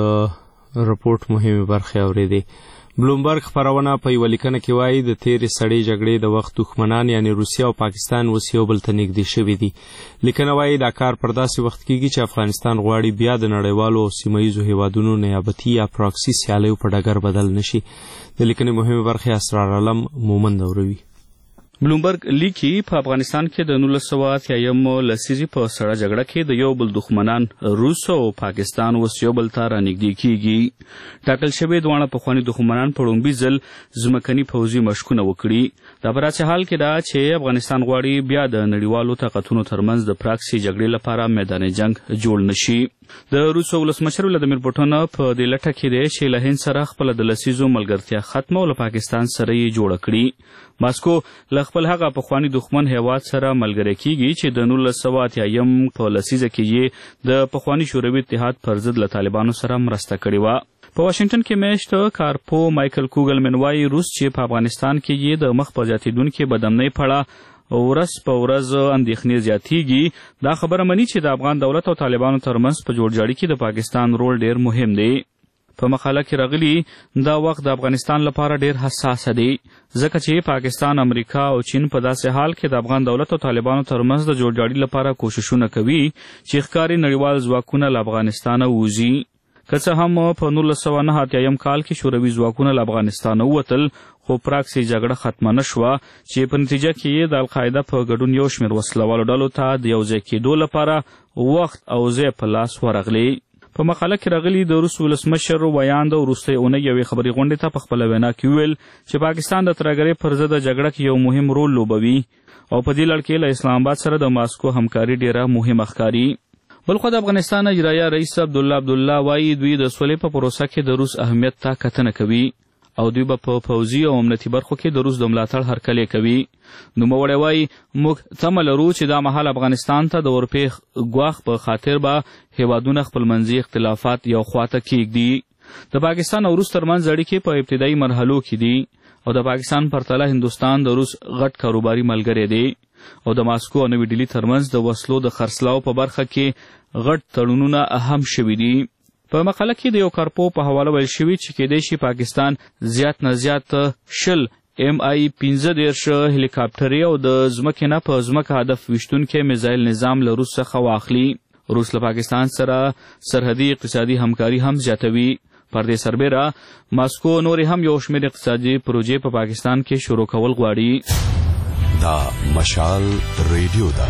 رپورټ مهمې برخې اورېدې. بلومبرګ خپرونه په یوه لیکنه کې وایي د تېرې سړې جګړې د وخت دښمنان یعنې روسیه او پاکستان اوس یو بل ته نږدې شوي دي. لیکنه وایي دا کار پر داسې وخت کېږي چې افغانستان غواړي بیا د نړیوالو او سیمه ییزو هیوادونو نیابتي یا پراکسي سیالیو په ډګر بدل نه شي. د لیکنې مهمې برخې اسرار علم مومند اوروي. بلومبرګ لیکي په افغانستان کې د نولس سوه اتیایم لسیزې په سړه جګړه کې د یو بل دښمنان روس او پاکستان اوس یو بل ته رانږدې کېږي. ټاکل شوي دواړه پخواني دښمنان په لومړي ځل ځمکني پوځي مشقونه وکړي. دا په داسې حال کې ده چې افغانستان غواړي بیا د نړیوالو طاقتونو ترمنځ د پراکسي جګړې لپاره میدان جنګ جوړ نه شي. د روس ولسمشر ولادیمیر پوټین په دې لټه کې دی چې له هند سره خپله د لسیزو ملګرتیا ختمه او له پاکستان سره یې جوړه کړي. ماسکو له خپل هغه پخواني دښمن هیواد سره ملګری کیږي چې د نولس سوه اتیایم په لسیزه کې یې د پخواني شوروي اتحاد پر ضد له طالبانو سره مرسته کړې وه. په واشنګټن کې میشت کارپو مایکل کوګلمن وایي روس چې په افغانستان کې یې د مخ په زیاتېدونکې بدامنۍ په اړه ورځ په ورځ اندېښنې زیاتېږي. دا خبره مني چې د افغان دولت او طالبانو ترمنځ په جوړجاړي کې د پاکستان رول ډېر مهم دی. په مقاله کې راغلي دا وخت د افغانستان لپاره ډېر حساسه دی ځکه چې پاکستان، امریکا او چین په داسې حال کې د افغان دولت او طالبانو ترمنځ د جوړجاړي لپاره کوششونه کوي چې ښکاري نړیوال ځواکونه له افغانستانه ووځي. که څه هم په نولس سوه نهه اتیایم کال کې شوروي ځواکونه له افغانستانه ووتل خو پراکسي جګړه ختمه نه شوه چې په نتیجه کې یې د القاعده په ګډون یو شمېر وسلوالو ډلو ته د یو ځای کېدو لپاره وخت او ځای په لاس ورغلی. په مقاله کې راغلي د روس ولسمشر ویاند وروستۍ اونۍ یوې خبري غونډې ته په خپله وینا کې وویل چې پاکستان د ترهګرۍ پر ضد جګړه کې یو مهم رول لوبوي او په دې لړ کې له اسلام آباد سره د ماسکو همکاري ډېره مهمه ښکاري. بلخو د افغانستان اجرایه رئیس عبدالله عبدالله وایي دوی د سولې په پروسه کې د روس اهمیت ته کتنه کوي او دوی به په پوځي او امنیتي برخو کې د روس د ملاتړ هرکلی کوي. نوموړی وایي موږ تمه لرو چې دا مهال افغانستان ته د اروپې ګواښ په خاطر به هیوادونه خپلمنځي اختلافات یو خواته کیږدي. د پاکستان او روس ترمنځ اړیکې په ابتدایي مرحلو کې دي او د پاکستان پرتله هندوستان د روس غټ کاروباري ملګری دی او د ماسکو او نوې ډیلي ترمنځ د وسلو د خرڅلاو په برخه کې غټ تړونونه اهم شوي دي. په مقاله کې د یو کارپو په حواله ویل شوي چې کېدای شي پاکستان زیات نه زیات شل ام آی پنځه دېرش هلیکاپټرې او د ځمکې نه په ځمکه هدف ویشتونکی میزایل نظام له روس څخه واخلي. روس له پاکستان سره سرحدي اقتصادي همکاري هم زیاتوي. پر دې سربیره ماسکو نورې هم یو شمېر اقتصادي پروژې په پاکستان کې شروع کول غواړي. دا مشال ریډیو ده.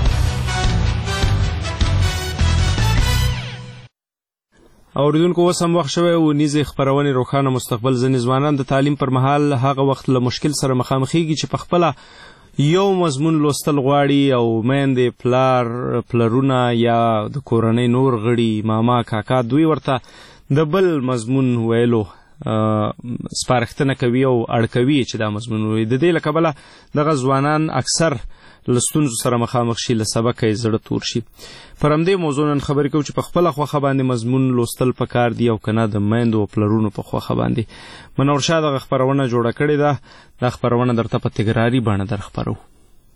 اوریدونکو اوس هم وخت شوی و نیزې خپرونې روښانه مستقبل. ځینې ځوانان د تعلیم پر مهال هغه وخت له مشکل سره مخامخېږي چې په خپله یو مضمون لوستل غواړي او میندې، پلار، پلرونه یا د کورنۍ نور غړي، ماما، کاکا دوی ورته د بل مضمون ویلو سپارښتنه کوي او اړ کوي چې دا مضمون ووایي. د دې له کبله دغه ځوانان اکثر له ستونزو سره مخامخ شي، له سبقه یې زړه تور شي. پر همدې موضوع نن خبرې کوو چې په خپله خوښه باندې مضمون لوستل پکار دي او که نه د میندو او پلرونو په خوښه باندې. منور شاه دغه خپرونه جوړه کړې ده. دا خپرونه درته په تکراري بڼه در خپرو.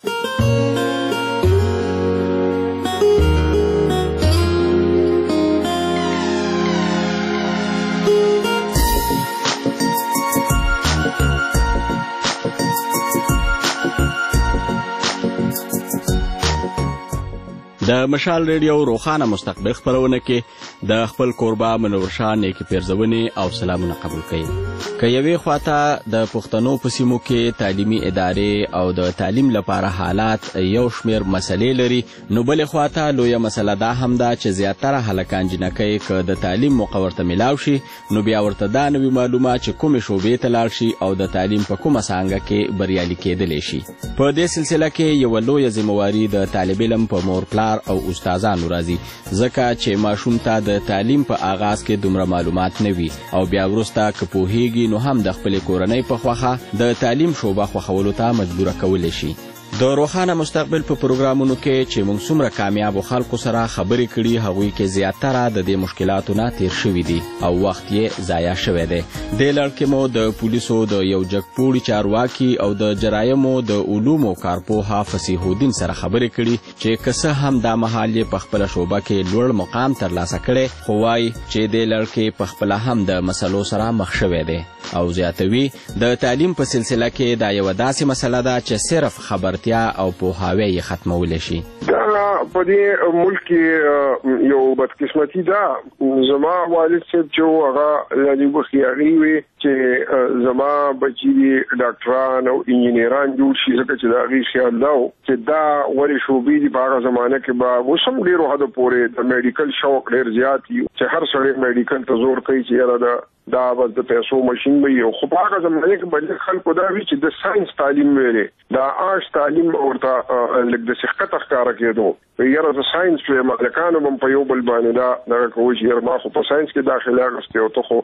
د مشال ریډیو روخانه مستقبل خبرونه کې د خپل کوربه منور شاه نیکی پیرزونې او سلامونه قبول کړي. که یوې خواته د پښتنو په سیمو کې تعلیمي ادارې او د تعلیم لپاره حالات یو شمیر مسلې لري، نو بلې خواته لویه مسله دا هم ده چې زیاتره هلکان جنکۍ که د تعلیم موقع ورته میلاو شي نو بیا ورته دا نه وي معلومه چې کومې شعبې ته لاړ شي او د تعلیم په کومه څانګه کې بریالي کېدلی شي. په دې سلسله کې یوه لویه ذمهواري د طالب علم په مور پلار او استادانو راځي، ځکه چې ماشوم ته د تعلیم په آغاز کې دومره معلومات نه وي او بیا وروسته که پوهیږي نو هم د خپلې کورنۍ په خوښه د تعلیم شعبه خوښولو ته مجبوره کولی شي. د روخانه مستقبل په پروګرامونو کې چې موږ څومره کامیابو خلکو سره خبرې کړي هغوی کې زیاتره د دې مشکلاتو نه تیر شوي دي او وخت یې ضایع شوی دی. دې لړ کې مو د پولیسو د یو جګپوړي چارواکي او د جرایمو د علومو کارپوه فصیح الدین سره خبرې کړي چې که څه هم دا مهال یې په خپله شعبه کې لوړ مقام ترلاسه کړی، خو وایي چې دې لړ کې په خپله هم د مسلو سره مخ شوی دی او زیاتوي د تعلیم په سلسله کې دا یوه داسې مسله ده چې صرف خبرتیا او پوهاوی یې ختمولی شي. دا په دې ملک کې یو بدقسمتي ده. زما والد صاحب چې هغه لدی بخیاري وي چې زما بچي ډاکټران او انجینران جوړ شي، ځکه چې د هغې خیال دا و چې دا ولې شعبې دي په هغه زمانه کې به اوس هم ډېرو حدو پورې د میډیکل شوق ډېر زیات وي چې هر سړی میډیکل ته زور کوي چې یاره دا دا بس د پیسو ماشین وي. خو په هغه زمانه کې به خلکو دا وي چې د ساینس تعلیم ویلې د آرټس تعلیم ورته لږ د سخت ښکاره کېدو، یاره د ساینس ویم هلکانو به په یو بل باندې دا دغه کوي چې یاره ما خو په ساینس کې داخله اخیستې او ته خو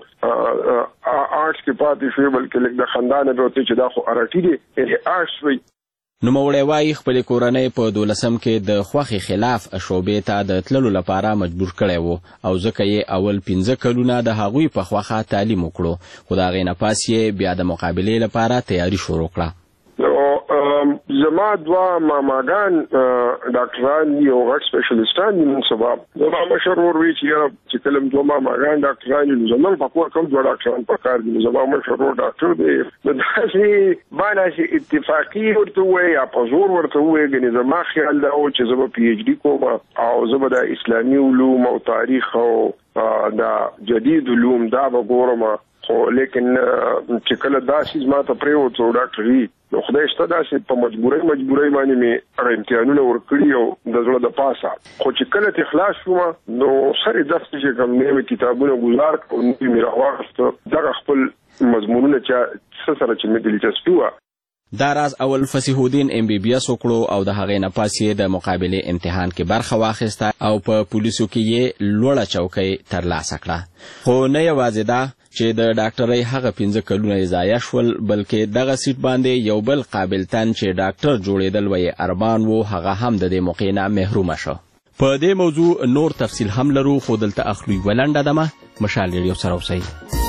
آرټس کې پاتې شوې، بلکې لږ د خندا نه به ورته چې دا خو ارټي دی یعنې آرټس وي. نوموړی وایي خپلې کورنۍ په دولسم کې د خوښې خلاف شعبې ته د تللو لپاره مجبور کړی و او ځکه یې اول پنځه کلونه د هغوی په خوښه تعلیم وکړو، خو د هغې نه پس یې بیا د مقابلې لپاره تیاری شروع کړه. زما دوه ماماګان ډاکټران دي او غټ سپیشلیسټان دي. نن سبا زما مشر ورور وایي چې یاره چې کله دوه ماماګان ډاکټران دي نو زموږ په کور کوم دوه ډاکټران پکار دي. زما مشر ورور ډاکټر دی، نو داسې باندې اتفاقي ورته ووایي یا په زور ورته ووایي. ګنې زما خیال دا و چې زه به پي ایچ ډي کوم او زه به د اسلامي علوم او تاریخ او د جدید علوم دا به ګورم، خو لیکن چې کله دا څیز ما ته پرېوتو ډاکټري نو خدای شته داسې په مجبورۍ مجبورۍ باندې مې هغه امتحانونه ورکړي او د زړه د پاسه. خو چې کله ترې خلاص شوم نو سر یې داسې چې کوم نوي کتابونه ګزار کړو نو مې راواخیسته دغه خپل مضمونونه چې څه سره چې مې دلچسپي وه. دا راز اول فصیح الدین ام بی بی اس وکړو او د هغې نه پس یې د مقابلې امتحان کې برخه واخیسته او په پولیسو کې یې لوړه چوکۍ ترلاسه کړه. خو نه یوازې دا چې د ډاکټرۍ هغه پنځه کلونه یې ضایع شول، بلکې دغه سیټ باندې یو بل قابل تن چې ډاکټر جوړېدل ویې ارمان و هغه هم د دې موقع نه محرومه شو. په دې موضوع نور تفصیل هم لرو، خو دلته اخلو یوه لنډه دمه. مشال ریډیو سره اوسئ.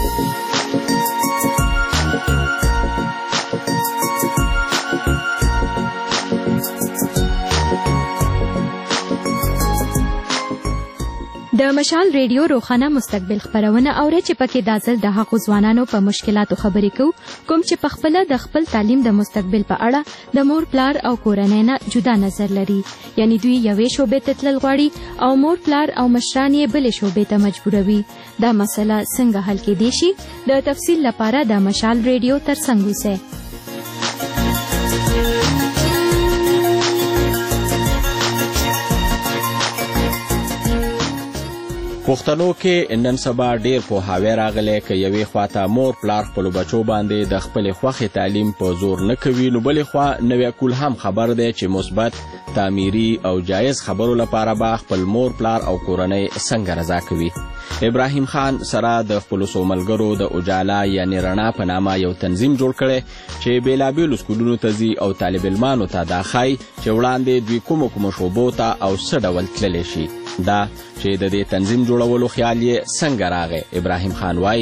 د مشال ریډیو روخانه مستقبل خبرونه اورئ چې پکې دا ځل د هغو ځوانانو په مشکلاتو خبرې کوو کوم چې په خپله د خپل تعلیم د مستقبل په اړه د مور پلار او کورنۍ نه جدا نظر لري، یعنی دوی یوې شعبې ته تلل غواړي او مور پلار او مشران یې بلې شعبې ته مجبوروي. دا مسله څنګه حل کېدی شي؟ د تفصیل لپاره د مشال ریډیو ترڅنګ اوسئ. پښتنو کې نن سبا ډیر پوهاوی راغلی که یوې خواته مور پلار خپلو بچو باندې د خپلې خوښې تعلیم په زور نه کوي، نو بلې خوا نوی کول هم خبر دی چې مثبت تعمیري او جایز خبرو لپاره به خپل مور پلار او کورنۍ څنګه رضا کوي. ابراهیم خان سره د خپلو څو ملګرو د اجالا یعنې رڼا په نامه یو تنظیم جوړ کړی چې بېلابېلو سکولونو ته ځي او طالب علمانو ته دا ښایي چې وړاندې دوی کومو کومو شعبو ته او څه ډول تللی شي. دا چې د دې تنظیم جوړولو خیال یې څنګه راغی، ابراهیم خان وایي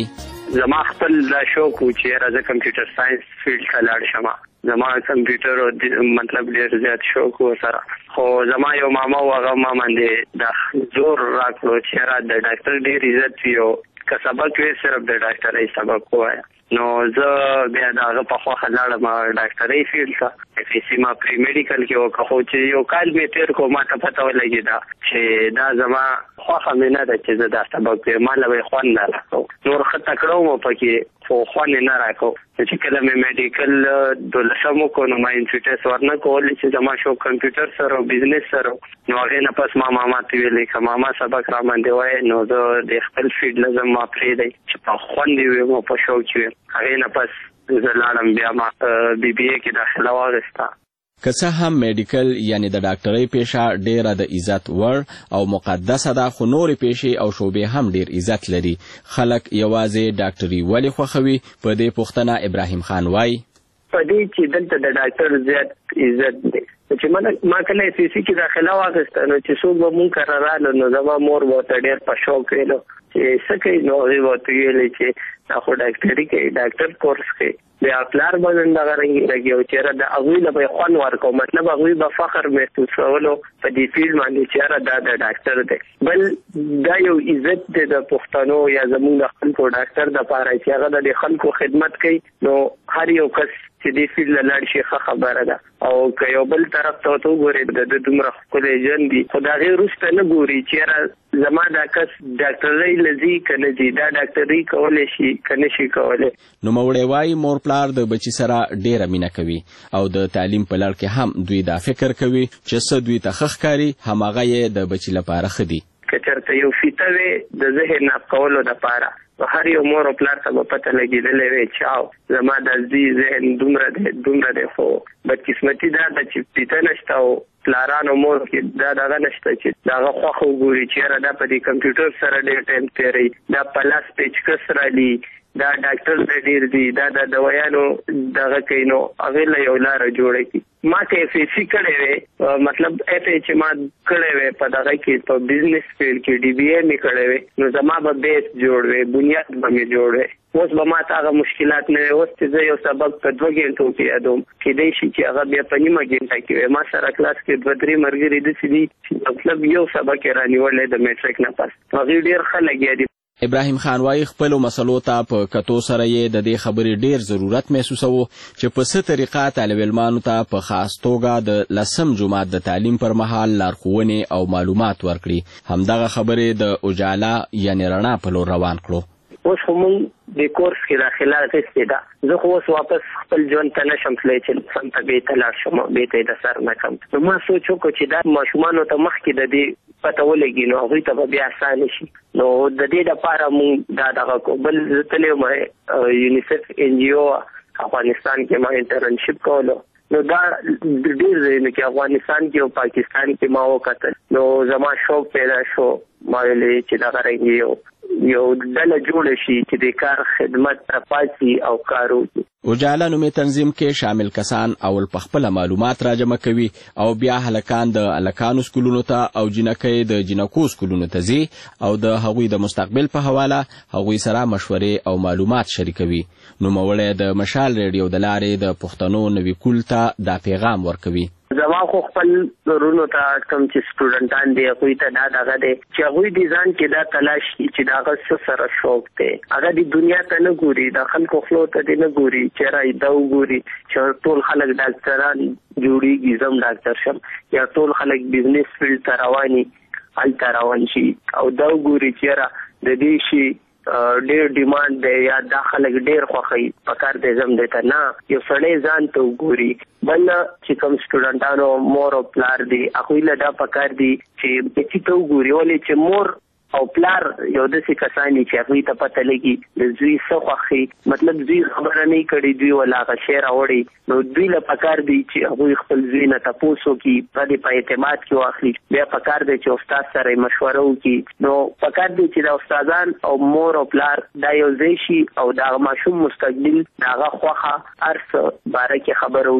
زما خپل دا شوق و چې راځه کمپیوټر ساينس فیلډ ته لاړ شم. زما کمپیوټر او مطلب ډېر زیات شوق و سره. خو زما یو ماما و هغه ما باندې د زور راکړو چې را د ډاکټر ډېر عزت وي او که سبق وي صرف د ډاکټرۍ سبق ووایه. نو زه بیا د هغه په خواښه لاړم ډاکټرۍ فیلډ ته. اف ایس سی ما پری میډیکل کې وکړه، خو چې یو کال مې تېر کړو ما ته پته ولګېده چې دا زما خوښه مې نه ده چې زه دا سبق ویم. ما له به یې خوند نه راکړو، نور ښه تکړه وم پکې خو خوند یې نه راکړو. چې کله مې میډیکل دولسم وکړو نو ما انټرنس ورنه کولی چې زما شوق کمپیوټر سره او بزنس سره. نو هغې نه پس ما ماما ته ویلې که ماما سبق را باندې وایې نو زه د خپل فیلډ نه ځم، ما پرېږدی چې په خوند یې ویم او په شوق ویم. هغې نه پس زه لاړم بیا ما بی بی اې کې داخله واخیسته. که څه هم میډیکل یعنی د ډاکټرۍ پیشه ډیره د عزت وړ او مقدسه ده، خو نورې پیشې او شعبې هم ډیر عزت لري. خلک یوازې ډاکټري ولې خوښوي؟ په دې پوښتنه ابراهیم خان وایي په دې چې دلته د ډاکټر زیات عزت دی. چې ما کله اف ای سی کې داخله واخیسته نو چې څوک به مونږ کره راغلو نو زما مور به ورته ډېر په شوق ویلو چې څه کوي. نو هغې به ورته ویلې چې دا خو ډاکټري کوي، ډاکټر کورس کوي. بیا پلار به نن دغه رنګې لګي او چېرې د هغوی له به یې خوند ورکړو، مطلب هغوی به فخر محسوسولو په دې فیلډ باندې چې یاره دا د ډاکټر دی. بل دا یو عزت دی د پښتنو یا زموږ د خلکو ډاکټر دپاره چې هغه د دې خلکو خدمت کوي. نو هر یو کس چې دې فیلډ له لاړ شي ښه خبره ده. او که یو بل طرف ته ورته وګورې د دومره ښکلی ژوند دي، خو د هغې وروسته نه ګوري چې یاره زما دا کس ډاکټرۍ له ځي که نه ځي، دا ډاکټري کولی شي که نه شي کولی. نوموړی وایي مور پلار د بچي سره ډیره مینه کوي او د تعلیم په لړ کې هم دوی دا فکر کوي چې څه دوی ته ښه ښکاري هماغه یې د بچي لپاره ښه دي. که چېرته یو فیته وې د ذهن ناف کولو دپاره نو هر یو مور او پلار ته به پته لګېدلی وی چې او زما د زوی ذهن دومره دی دومره دی. خو بدقسمتي دا ده چې فیته نشته او پلارانو مور کې دا دغه نشته چې د هغه خوښه وګوري چې یاره دا په دې کمپیوټر سره ډېر ټایم تېروي، دا په لاس پیچکس رالي، دا ډاکټر د ډېر دي، دا د دوایانو دغه کوي. نو هغې له یو لاره جوړه کړي. ما که اف ای سی کړی وی، مطلب اف ای چې ما کړی وی په دغه کې په بزنس فیلډ کې ډي بی اې مې کړی وی نو زما به بیس جوړ وی، بنیاد به مې جوړ وی. اوس به ما ته هغه مشکلات نه وي. اوس چې زه یو سبق په دوه ګنټو کې یادوم کېدای شي چې هغه بیا په نیمه ګنټه کې وي. ما سره کلاس کې دوه درې ملګري داسې دي چې مطلب یو سبق یې رانیولی د میټریک نه پس. هغوی ډېر ښه لګیا دي. ابراهیم خان وایي خپلو مسلو ته په کتو سره یې د دې خبرې ډیر ضرورت محسوسوه چې په څه طریقه طالب علمانو ته په خاص توګه د لسم جماعت د تعلیم پر مهال لارښوونې او معلومات ورکړي. همدغه خبرې د اجالا یعنې رڼا په لور روان کړو. اوس خو مونږ د کورس کې داخله اخیستې ده. زه خو اوس واپس خپل ژوند ته نشم تللی چې سم ته بېرته لاړ شم او بېرته یې د سر نه کړم. نو ما سوچ وکړو چې دا ماشومانو ته مخکې د دې پته ولګي نو هغوی ته به بیا اسانه شي. نو د دې دپاره مونږ دا دغه کو. بل زه تللی وم یونیسف ان جی او افغانستان کې ما انټرنشپ کولو. نو دا ډېر ځایونو کې افغانستان کې او پاکستان کې ما وکتل. نو زما شوق پیدا شو، ما ویلې چې دغه رنګ یو یو ډله جوړه شي چې د کار خدمت ته پاتې او کار وکړي. اجالا نومي تنظیم کې شامل کسان اول په خپله معلومات راجمع کوي او بیا هلکان د هلکانو سکولونو ته او جنکۍ د جنکو سکولونو ته ځي او د هغوی د مستقبل په حواله هغوی سره مشورې او معلومات شریکوي. نوموړی د مشال ریډیو د لارې د پښتنو نوي کول ته دا پیغام ورکوي. زما خو خپل ورونو ته کوم چې سټوډنټان دي هغوی ته دا دغه دی چې هغوی د ځان کې دا تلاش کړي چې د هغه څه سره شوق دی. هغه د دنیا ته نه ګوري، د خلکو خولو ته دې نه ګوري چې را دا وګوري چې ټول خلک ډاکټران جوړېږي زم ډاکټر شم، یا ټول خلک بزنس فیلډ ته رواني هلته روان شي. او دا وګوري چې را د دې شي ډېر ډیمانډ دی یا دا خلک ډېر خوښوي په کار دی زم دی ته نه. یو سړی ځان ته وګوري. بل چې کوم سټوډنټانو مور او پلار دي هغوی له دا پکار دي چې بچي ته وګوري. ولې چې مور او پلار یو داسې کسان دي چې هغوی ته پته لګي د زوی څه خوښي، مطلب زوی خبره نه کړي دوی ولا هغه شی راوړي. نو دوی له پکار دي چې هغوی خپل زوی نه تپوس وکړي، په دې په اعتماد کې واخلي. بیا پکار دی چې استاد سره یې مشوره وکړي. نو پکار دی چې د استادان او مور او پلار دا یو ځای شي او د هغه ماشوم مستقبل د هغه خوښه هر څه باره کې خبره وکړي.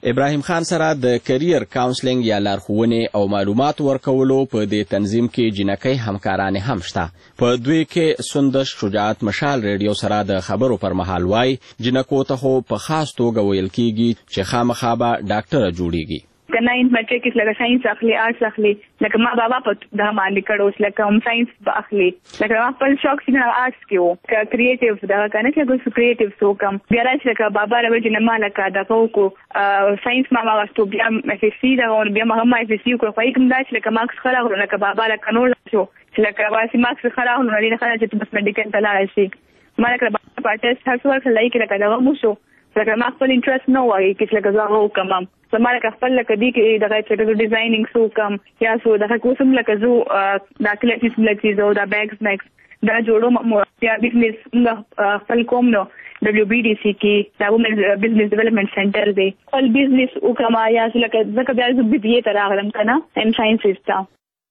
ابراهیم خان سره د کرییر کاونسلینګ یا لارښوونې او معلومات ورکولو په دې تنظیم کې جنکۍ همکارانې هم شته. په دوی کې سندش شجاعت مشال ریډیو سره د خبرو پر مهال وای جنکو ته خو په خاص توګه ویل کیږي چې خامخا به ډاکټره جوړیږي. که ناینث میټریک کې لکه ساينس اخلي آرټس اخلي لکه ما بابا په د باندې کړو لکه هم ساينس به اخلي لکه ما خپل شوق څنګه آرټس کې وو که کریټیو دا کنه چې ګو کریټیو سو کم بیا راځي لکه بابا راوي چې ما لکه دا کو ساينس ما ما واستو بیا اف اس سی دا بیا ما هم اف اس سی کو فای کوم دا چې لکه ماکس خلاص لکه بابا لکه نور شو لکه واسي ماکس خلاص نو لري خلاص چې بس میډیکل ته لاړ شي ما لکه بابا پټس هر څور خلای کې لکه دا مو شو لکه ما خپل انټرست نو وایي چې لکه زه هو کوم زماره که خپل لکه دی کې دغه چې ډیزاینینګ سو کم یا سو دغه کوم لکه زو دا کلیټیس لکه زو دا بیگز میکس دا جوړو مو یا بزنس خپل کوم نو دبليو بي دي سي کې دا وومن بزنس ډیولپمنٹ سنټر دی خپل بزنس او کما یا لکه ځکه بیا زه بي بي اي ته راغلم کنه ایم ساينسز ته.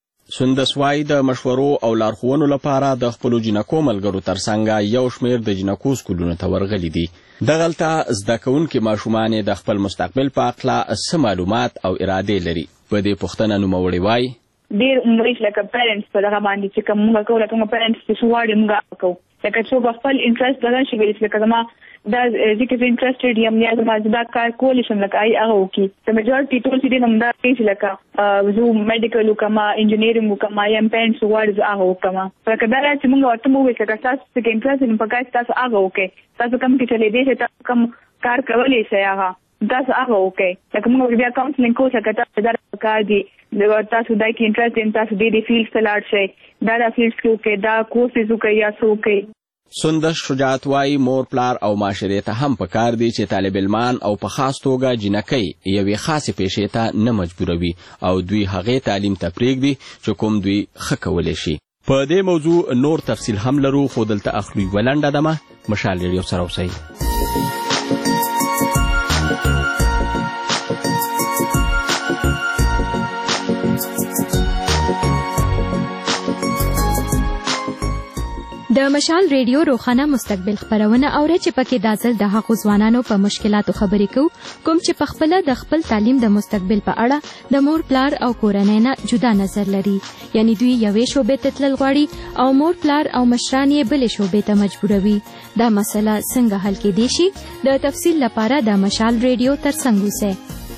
سندسوای د مشورو او لارښوونو لپاره د خپلو جنکو ملګرو ترڅنګ یو شمېر د جنکو سکولونو ته ورغلي دي. دغلته زده کوونکي ماشومان د خپل مستقبل په اړه څه معلومات او ارادې لري. په دې پوښتنه نوموړی وایي ډېر عمرې لکه پیرنټس په دغه باندې چې کوم موږ کوو لکه موږ پیرنټس چې څه غواړي موږ کوو لکه څوک خپل انټرست بدل شي ویل لکه زما دا ځکه چې انټرستډ یم یا زما دا کار کولی شم لکه آی هغه وکړي د میجورټي ټول چې نوم دا چې لکه زه میډیکل وکما انجینیرینګ وکما یا پیرنټس غواړي هغه وکما لکه دا چې موږ ورته مو وایو چې تاسو چې انټرست نه پکای تاسو هغه وکړي تاسو کوم کې چلے دی چې تاسو کوم کار کولی شئ هغه تاسو هغه وکړي لکه موږ بیا کاونسلینګ کوو چې تاسو دا کار دی تاسو دای کې انټرست دین تاسو دې دې فیلډ ته لاړ شئ دا د فیلډ کې وکړي دا کورسز وکړي یا څه وکړي. سندش شجاعت وای مور پلار او معاشرې ته هم پکار دی چې طالب علمان او په خاص توګه جنکۍ یوې خاصې پیشې ته نه مجبوروي او دوی هغې تعلیم ته پرېږدي چې کوم دوی ښه کولی شي. په دې موضوع نور تفصیل هم لرو خو دلته اخلو یوه لنډه دمه مشال ریډیو سره اوسئ. د مشال ریډیو روخانه مستقبل خبرونه اوري چې پکې د ځل د هغو ځوانانو په مشکلاتو خبرې کوو کوم چې په خپل د خپل تعلیم د مستقبل په اړه د مور پلار او کورنۍ نه جدا نظر لري یعنی دوی یوې شوبې ته تلل غواړي او مور پلار او مشران یې بلې شوبې ته مجبوروي. دا مسله څنګه حل کېدای شي د تفصیل لپاره د مشال ریډیو ترڅنګ اوسئ.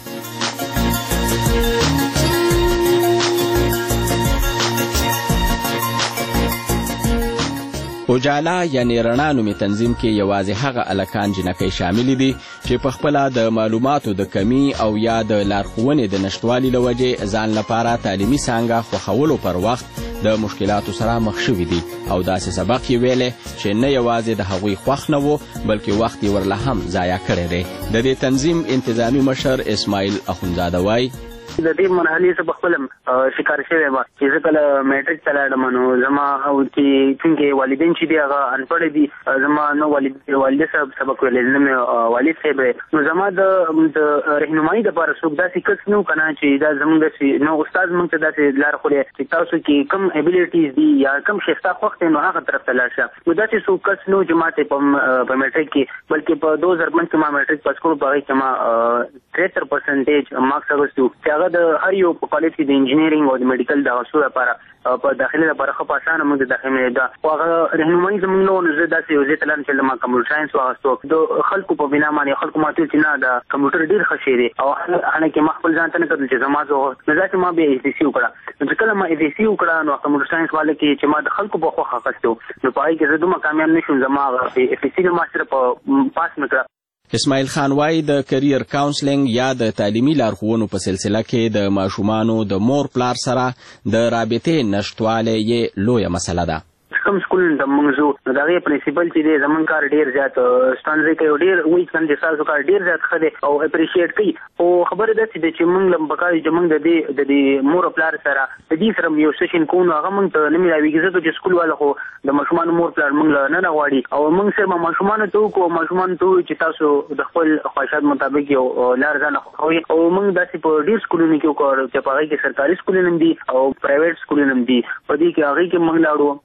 اجالا یعنی رڼا نومې تنظیم کې یوازې هغه الکان جنکۍ شامل دي چې په خپله د معلوماتو د کمی او یا د لارښوونې د نشتوالي له وجې ځان لپاره تعلیمي څانګه خوښولو پر وخت د مشکلاتو سره مخ شوي دي او داسې سبق یې ویلی چې نه یوازې د هغوی خوښ نه و بلکې وخت یې ورله هم ضایع کړی دی. د دې تنظیم انتظامي مشر اسماعیل اخونزاده وایي د دې مرحلې څخه بخپلم شکار شوی ما چې زه کله میټریک ته لاړم نو زما او چې څنګه والدین چې دی هغه انپړ دي زما نو والد والد صاحب سبق ویل نه مې والد صاحب نو زما د رهنمایي لپاره څوک داسې کس نو کنه چې دا زموږ نو استاد موږ ته داسې لار خوري چې تاسو کې کم ابیلیټیز دي یا کم شخصا وخت نو هغه طرف ته لاړ شه نو داسې څوک کس نو جماعت په میټریک کې بلکې په دو هزار پنځه کې ما میټریک پاس کړو په هغه کې ما تریسر پرسنټیج مارکس اغوستو د هر یو په کالج کې د انجینیرینګ او د میډیکل د اصول لپاره په داخلي لپاره خو په اسانه موږ د داخلي دا هغه رهنمایي زموږ نو زه داسې یو ځای ته لاړم چې ما کمپیوټر ساينس واغستو د خلکو په بنا باندې خلکو ماته چې نه د کمپیوټر ډېر ښه شی دی او هغه کې ما خپل ځان ته نه کتل چې زما زه نو ځکه ما بیا ایس سی وکړه نو کله ما ایس سی وکړه نو کمپیوټر ساينس والے کې چې ما د خلکو په خو اخیستو نو په هغه کې زه دومره کامیاب نشوم زما ایس سی ما سره په پاس مکړه. اسماعیل خان وای د کرییر کاونسلینګ یا د تعلیمي لارښوونو په سلسله کې د ماشومانو د مور پلار سره د رابطې نشتوالی یې لویه مسله ده. کوم سکول د منځو د هغه پرنسپل چې دی زمون کار ډیر زیات ستانځي کوي ډیر وایي چې تاسو کار ډیر زیات خدي او اپریشیټ کوي او خبره ده چې موږ لم بقای چې موږ د دې د دې مور پلار سره د دې سره یو سیشن کوو هغه موږ ته نه ملاويږي چې سکول والا خو د ماشومان مور پلار موږ نه نه غواړي او موږ سره ماشومان ته کو ماشومان ته چې تاسو د خپل خواهشات مطابق یو لار ځان خوي او موږ داسې په ډیر سکولونو کې وکړو چې په هغه کې سرکاري سکولونه دي او پرایویټ سکولونه دي په دې کې هغه کې موږ لاړو او موږ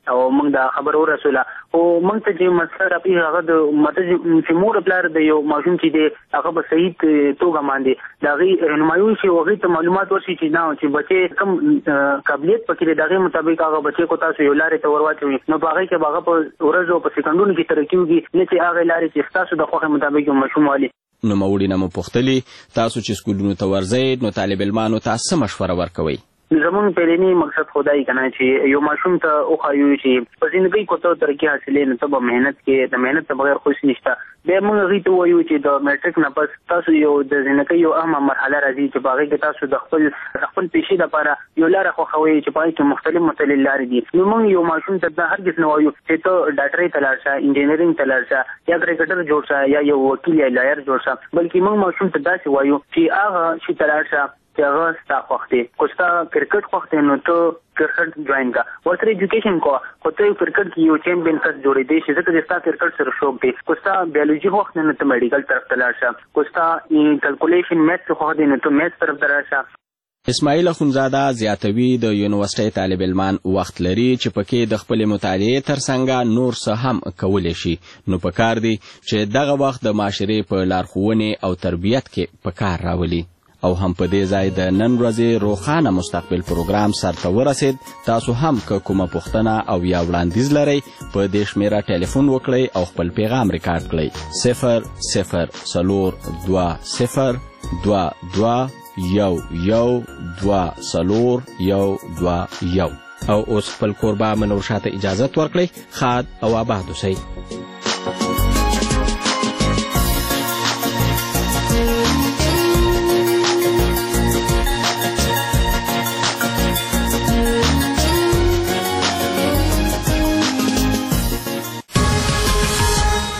موږ دا خبر ورسوله او موږ ته چې مسله راپی هغه د مته چې مور پلار د یو ماشوم چې دی هغه به صحیح توګه باندې دا غي رهنمایي شي او غي ته معلومات ورشي چې نه چې بچي کم قابلیت پکې دغه مطابق هغه بچي کو تاسو یو لارې ته ورواچوي نو باغې کې باغه په ورځو په سکندونو کې ترقی وږي نه چې هغه لارې چې تاسو د خوخه مطابق مشوم والی نو موري نه مو پختلی تاسو چې سکولونو ته ورځئ نو طالب علمانو تاسو مشوره ورکوي زمون پهلنی مقصد خدای کنه چې یو ماشوم ته او خایو چې په ژوندۍ کوته ترقی حاصلې نه ته مهنت کې د مهنت ته بغیر خوش نشته به موږ غیته وایو چې د میټریک نه پس تاسو یو د ژوندۍ یو اهمه مرحله راځي چې باغې کې تاسو د خپل خپل پیشي لپاره یو لار خو خوي چې پای کې مختلف مختلف لارې دي نو موږ یو ماشوم ته د هرګز نه وایو چې ته ډاکټري ته لاړ شه انجینرینګ ته لاړ شه یا کرکټر جوړ شه یا یو وکیل یا لایر جوړ شه بلکې موږ ماشوم ته داسې وایو چې هغه چې ته لاړ شه چې هغه ستا خوښ دی کو ستا کرکټ خوښ دی نو ته کرکټ جوائن کا ورته ایجوکیشن کو خو ته کرکټ کې یو چیمپیون کس جوړې دی چې ځکه چې ستا کرکټ سره شوق دی کو ستا بیولوژي خوښ دی نو ته میډیکل طرف ته لاړ شه کو ستا کیلکولیشن میث خوښ دی نو ته میث طرف ته لاړ شه اسماعیل اخونزاده زیاتوي د یونیورسيټي طالب علمان وخت لري چې پکې د خپل مطالعې ترڅنګ نور څه هم کولای شي نو پکار دی چې دغه وخت د معاشرې په لارښوونې او تربیت کې پکار راولي او هم په دې ځای د نن ورځې روښانه مستقبل پروګرام سرته ورسید تاسو هم که کومه پوښتنه او یا وړاندیز لرئ په دې شمیره ټلیفون وکړئ او خپل پیغام ریکارډ کړئ صفر صفر څلور دوه صفر دوه دوه یو یو دوه څلور یو دوه یو او اوس خپل کوربه منور شاته اجازت ورکړئ ښاد او آباد اوسئ